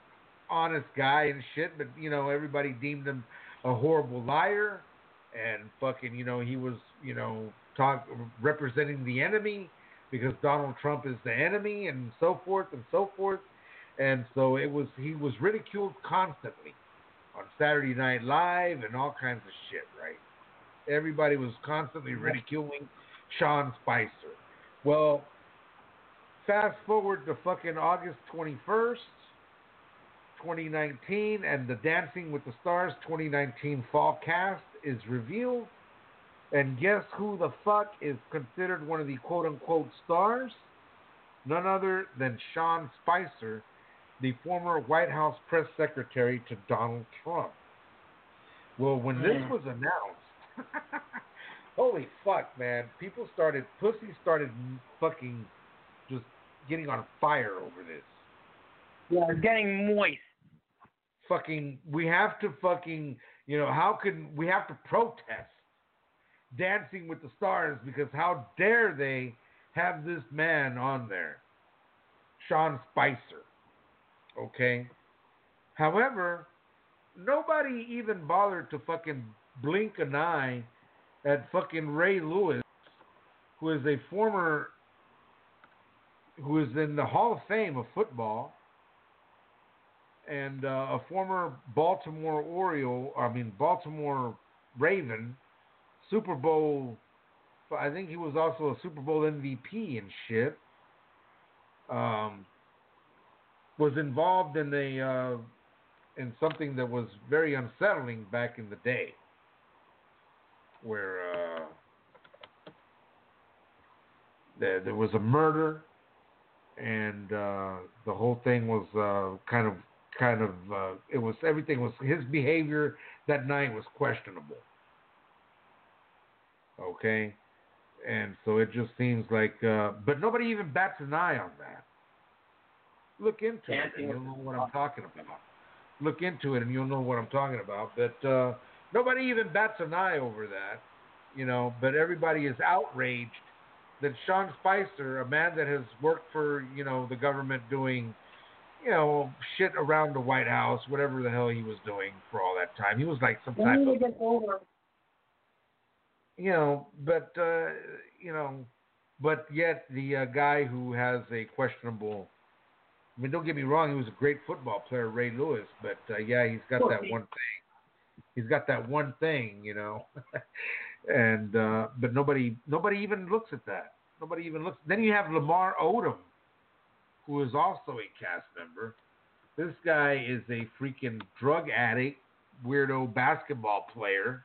honest guy and shit, but you know everybody deemed him a horrible liar, and fucking you know he was you know talk representing the enemy because Donald Trump is the enemy and so forth and so forth, and so it was he was ridiculed constantly on Saturday Night Live and all kinds of shit, right? Everybody was constantly ridiculing Sean Spicer. Well, fast forward to fucking August twenty-first, twenty nineteen, and the Dancing with the Stars twenty nineteen fall cast is revealed. And guess who the fuck is considered one of the quote-unquote stars? None other than Sean Spicer, the former White House press secretary to Donald Trump. Well, when mm. this was announced, holy fuck, man, people started, pussy started fucking just getting on fire over this. Yeah, it's getting moist. Fucking, we have to fucking, you know, how can, we have to protest Dancing with the Stars because how dare they have this man on there, Sean Spicer. Okay. However, nobody even bothered to fucking blink an eye at fucking Ray Lewis, who is a former, who is in the Hall of Fame of football, and uh, a former Baltimore Oriole, I mean Baltimore Raven, Super Bowl. I think he was also a Super Bowl M V P and shit. Um. Was involved in a uh, in something that was very unsettling back in the day, where uh, there, there was a murder, and uh, the whole thing was uh, kind of kind of uh, it was everything was his behavior that night was questionable. Okay, and so it just seems like, uh, but nobody even bats an eye on that. Look into it, and you'll know what I'm talking about. Look into it, and you'll know what I'm talking about. But uh, nobody even bats an eye over that, you know. But everybody is outraged that Sean Spicer, a man that has worked for, you know, the government doing, you know, shit around the White House, whatever the hell he was doing for all that time. He was like some type of, get over. you know, but uh, you know, but yet the uh, guy who has a questionable. I mean, don't get me wrong, he was a great football player, Ray Lewis, but uh, yeah, he's got that one thing. He's got that one thing, you know. and uh, but nobody nobody even looks at that. Nobody even looks. Then you have Lamar Odom, who is also a cast member. This guy is a freaking drug addict, weirdo basketball player.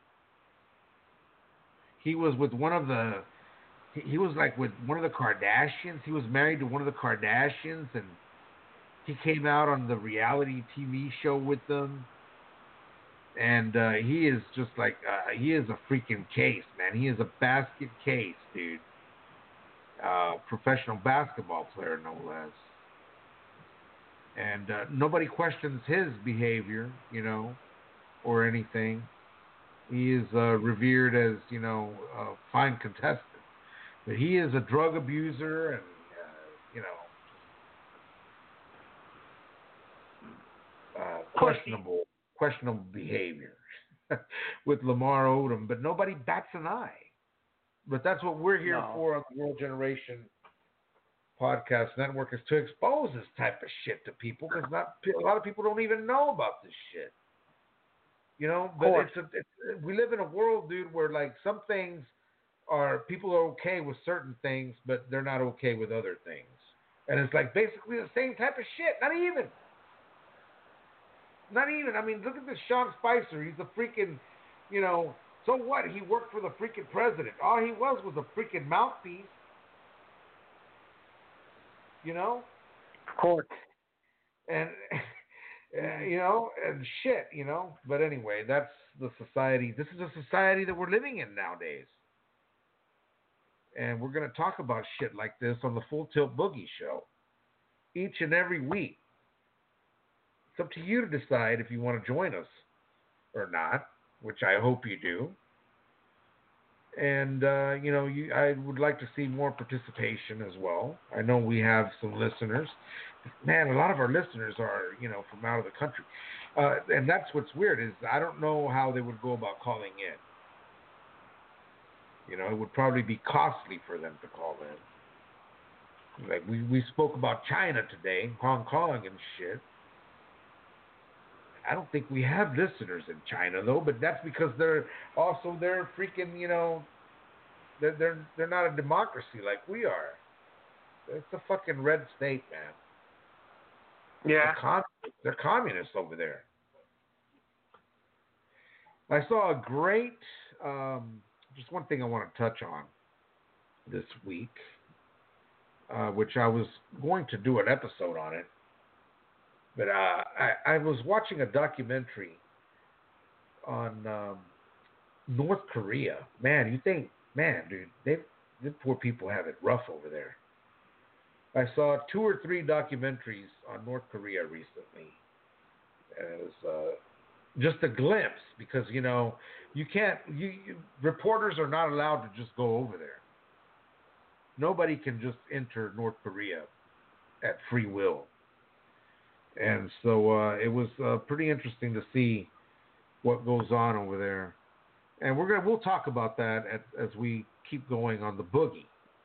He was with one of the He was like with one of the Kardashians. He was married to one of the Kardashians, and he came out on the reality T V show with them. And uh, he is just like, uh, he is a freaking case, man. He is a basket case, dude. Uh, professional basketball player, no less. And uh, nobody questions his behavior, you know, or anything. He is uh, revered as, you know, a fine contestant. But he is a drug abuser and, uh, you know, uh, questionable questionable behavior with Lamar Odom. But nobody bats an eye. But that's what we're here no. for on the World Generation Podcast Network, is to expose this type of shit to people, because not a lot of people don't even know about this shit. You know, but it's, a, it's we live in a world, dude, where like some things are, people are okay with certain things, but they're not okay with other things. And it's like basically the same type of shit. Not even. Not even. I mean, look at this Sean Spicer. He's a freaking, you know, so what? He worked for the freaking president. All he was was a freaking mouthpiece. You know? Of course. And, uh, you know, and shit, you know. But anyway, that's the society. This is a society that we're living in nowadays. And we're going to talk about shit like this on the Full Tilt Boogie Show each and every week. It's up to you to decide if you want to join us or not, which I hope you do. And uh, you know, you, I would like to see more participation as well. I know we have some listeners. Man, a lot of our listeners are, you know, from out of the country, uh, and that's what's weird is I don't know how they would go about calling in. You know, it would probably be costly for them to call in. Like we, we spoke about China today, Hong Kong and shit. I don't think we have listeners in China though, but that's because they're also they're freaking, you know, they're they're they're not a democracy like we are. It's a fucking red state, man. Yeah. They're, com- they're communists over there. I saw a great, um, just one thing I want to touch on this week, uh, which I was going to do an episode on it, but uh, I, I was watching a documentary on um, North Korea. Man, you think, man, dude, they, the poor people have it rough over there. I saw two or three documentaries on North Korea recently. And it was uh, just a glimpse because, you know, you can't, you, you reporters are not allowed to just go over there. Nobody can just enter North Korea at free will. And so uh, it was uh, pretty interesting to see what goes on over there. And we're gonna we'll talk about that at, as we keep going on the boogie.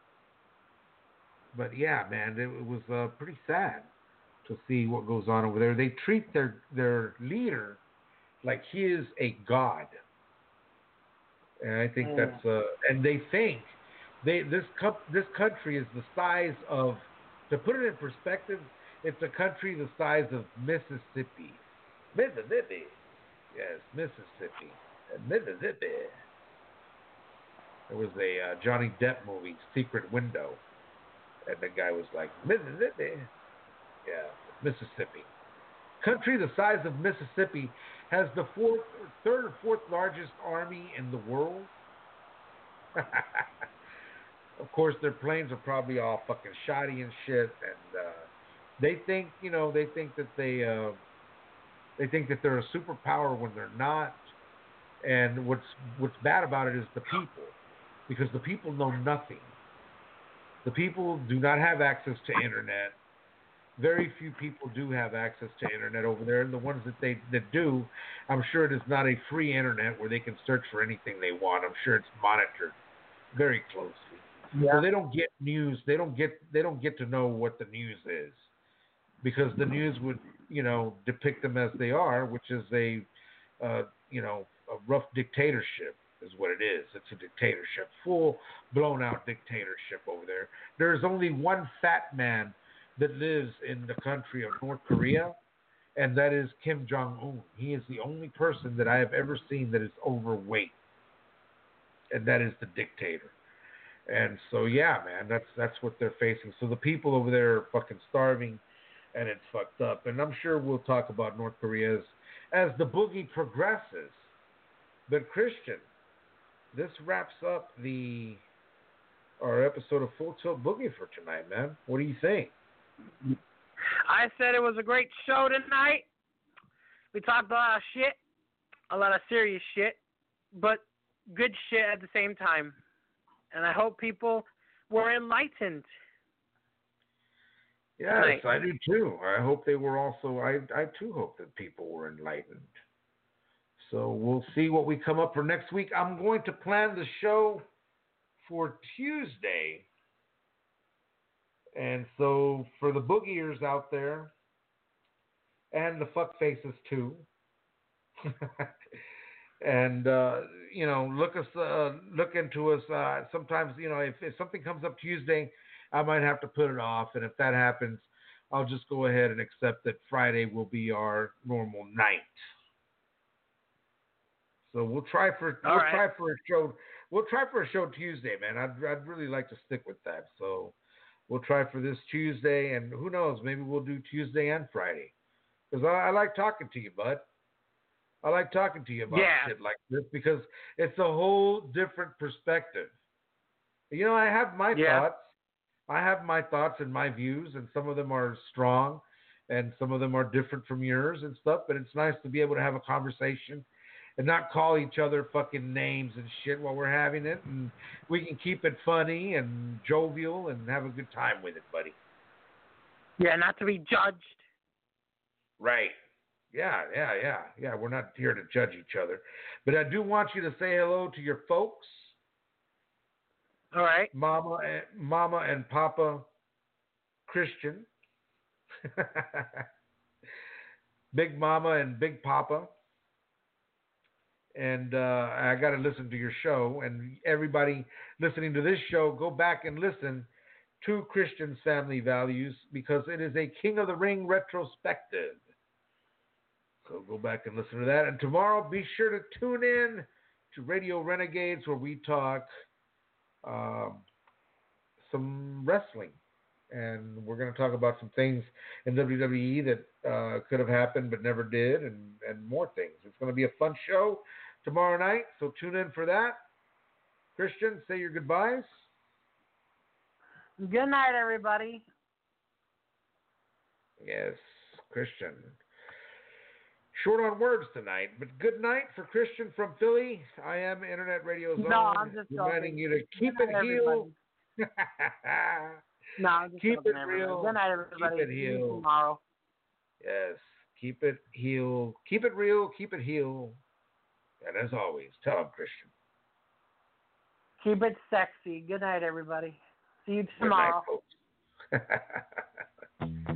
But yeah, man, it, it was uh, pretty sad to see what goes on over there. They treat their their leader like he is a god, and I think mm. that's uh, and they think they this co- this country is the size of, to put it in perspective, it's a country the size of Mississippi. Mississippi, yes, Mississippi, Mississippi. There was a uh, Johnny Depp movie, Secret Window. And the guy was like, Mississippi. Yeah, Mississippi. Country the size of Mississippi has the fourth, third or fourth largest army in the world. Of course, their planes are probably all fucking shoddy and shit. And uh, they think, you know, they think that they, uh, they think that they're a superpower when they're not. And what's what's bad about it is the people, because the people know nothing. The people do not have access to internet. Very few people do have access to internet over there, and the ones that they that do, I'm sure it is not a free internet where they can search for anything they want. I'm sure it's monitored very closely. Yeah. So they don't get news. They don't get they don't get to know what the news is, because the news would, you know, depict them as they are, which is a uh, you know, a rough dictatorship. Is what it is. It's a dictatorship, full blown out dictatorship over there. There's only one fat man that lives in the country of North Korea, and that is Kim Jong-un. He is the only person that I have ever seen that is overweight, and that is the dictator. And so, yeah, man, that's that's what they're facing. So the people over there are fucking starving, and it's fucked up. And I'm sure we'll talk about North Korea as, as the boogie progresses. But Christian, this wraps up the our episode of Full Tilt Boogie for tonight, man. What do you think? I said it was a great show tonight. We talked a lot of shit, a lot of serious shit, but good shit at the same time. And I hope people were enlightened. Yes, tonight. I do too. I hope they were also, I, I too hope that people were enlightened. So we'll see what we come up for next week. I'm going to plan the show for Tuesday. And so for the boogiers out there, and the fuck faces too, and uh, you know, look us, uh, look into us. Uh, sometimes, you know, if, if something comes up Tuesday, I might have to put it off, and if that happens, I'll just go ahead and accept that Friday will be our normal night. So we'll try for All we'll right. try for a show. We'll try for a show Tuesday, man. I'd I'd really like to stick with that. So we'll try for this Tuesday, and who knows? Maybe we'll do Tuesday and Friday, because I, I like talking to you, bud. I like talking to you about yeah. shit like this because it's a whole different perspective. You know, I have my yeah. thoughts. I have my thoughts and my views, and some of them are strong, and some of them are different from yours and stuff. But it's nice to be able to have a conversation and not call each other fucking names and shit while we're having it, and we can keep it funny and jovial and have a good time with it, buddy. Yeah, not to be judged. Right. Yeah, yeah, yeah, yeah. We're not here to judge each other. But I do want you to say hello to your folks. All right. Mama and, Mama and Papa Christian. Big Mama and Big Papa. And uh, I got to listen to your show. And everybody listening to this show, go back and listen to Christian's Family Values, because it is a King of the Ring retrospective. So go back and listen to that. And tomorrow, be sure to tune in to Radio Renegades, where we talk um, some wrestling. And we're going to talk about some things in W W E that uh, could have happened but never did, and, and more things. It's going to be a fun show tomorrow night, so tune in for that. Christian, say your goodbyes. Good night, everybody. Yes, Christian. Short on words tonight, but good night for Christian from Philly. I am Internet Radio's no, own, I'm just reminding joking. you to keep good it night, heel. no, I'm just keep it everybody. real. Good night, everybody. Keep it See you heel. tomorrow. Yes, keep it heel. Keep it real. Keep it heel. And as always, tell them, Christian. Keep it sexy. Good night, everybody. See you Good tomorrow. night, folks.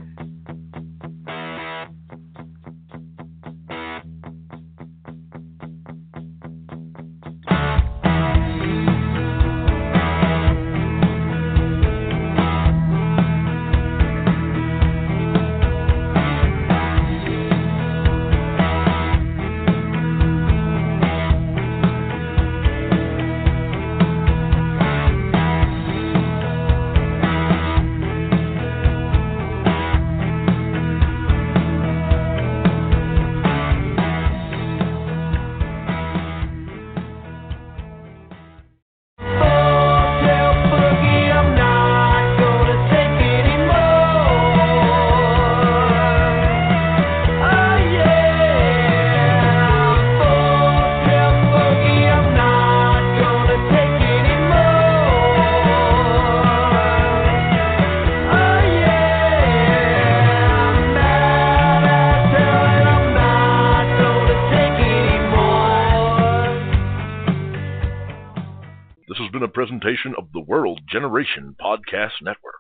Presentation of the World Generation Podcast Network.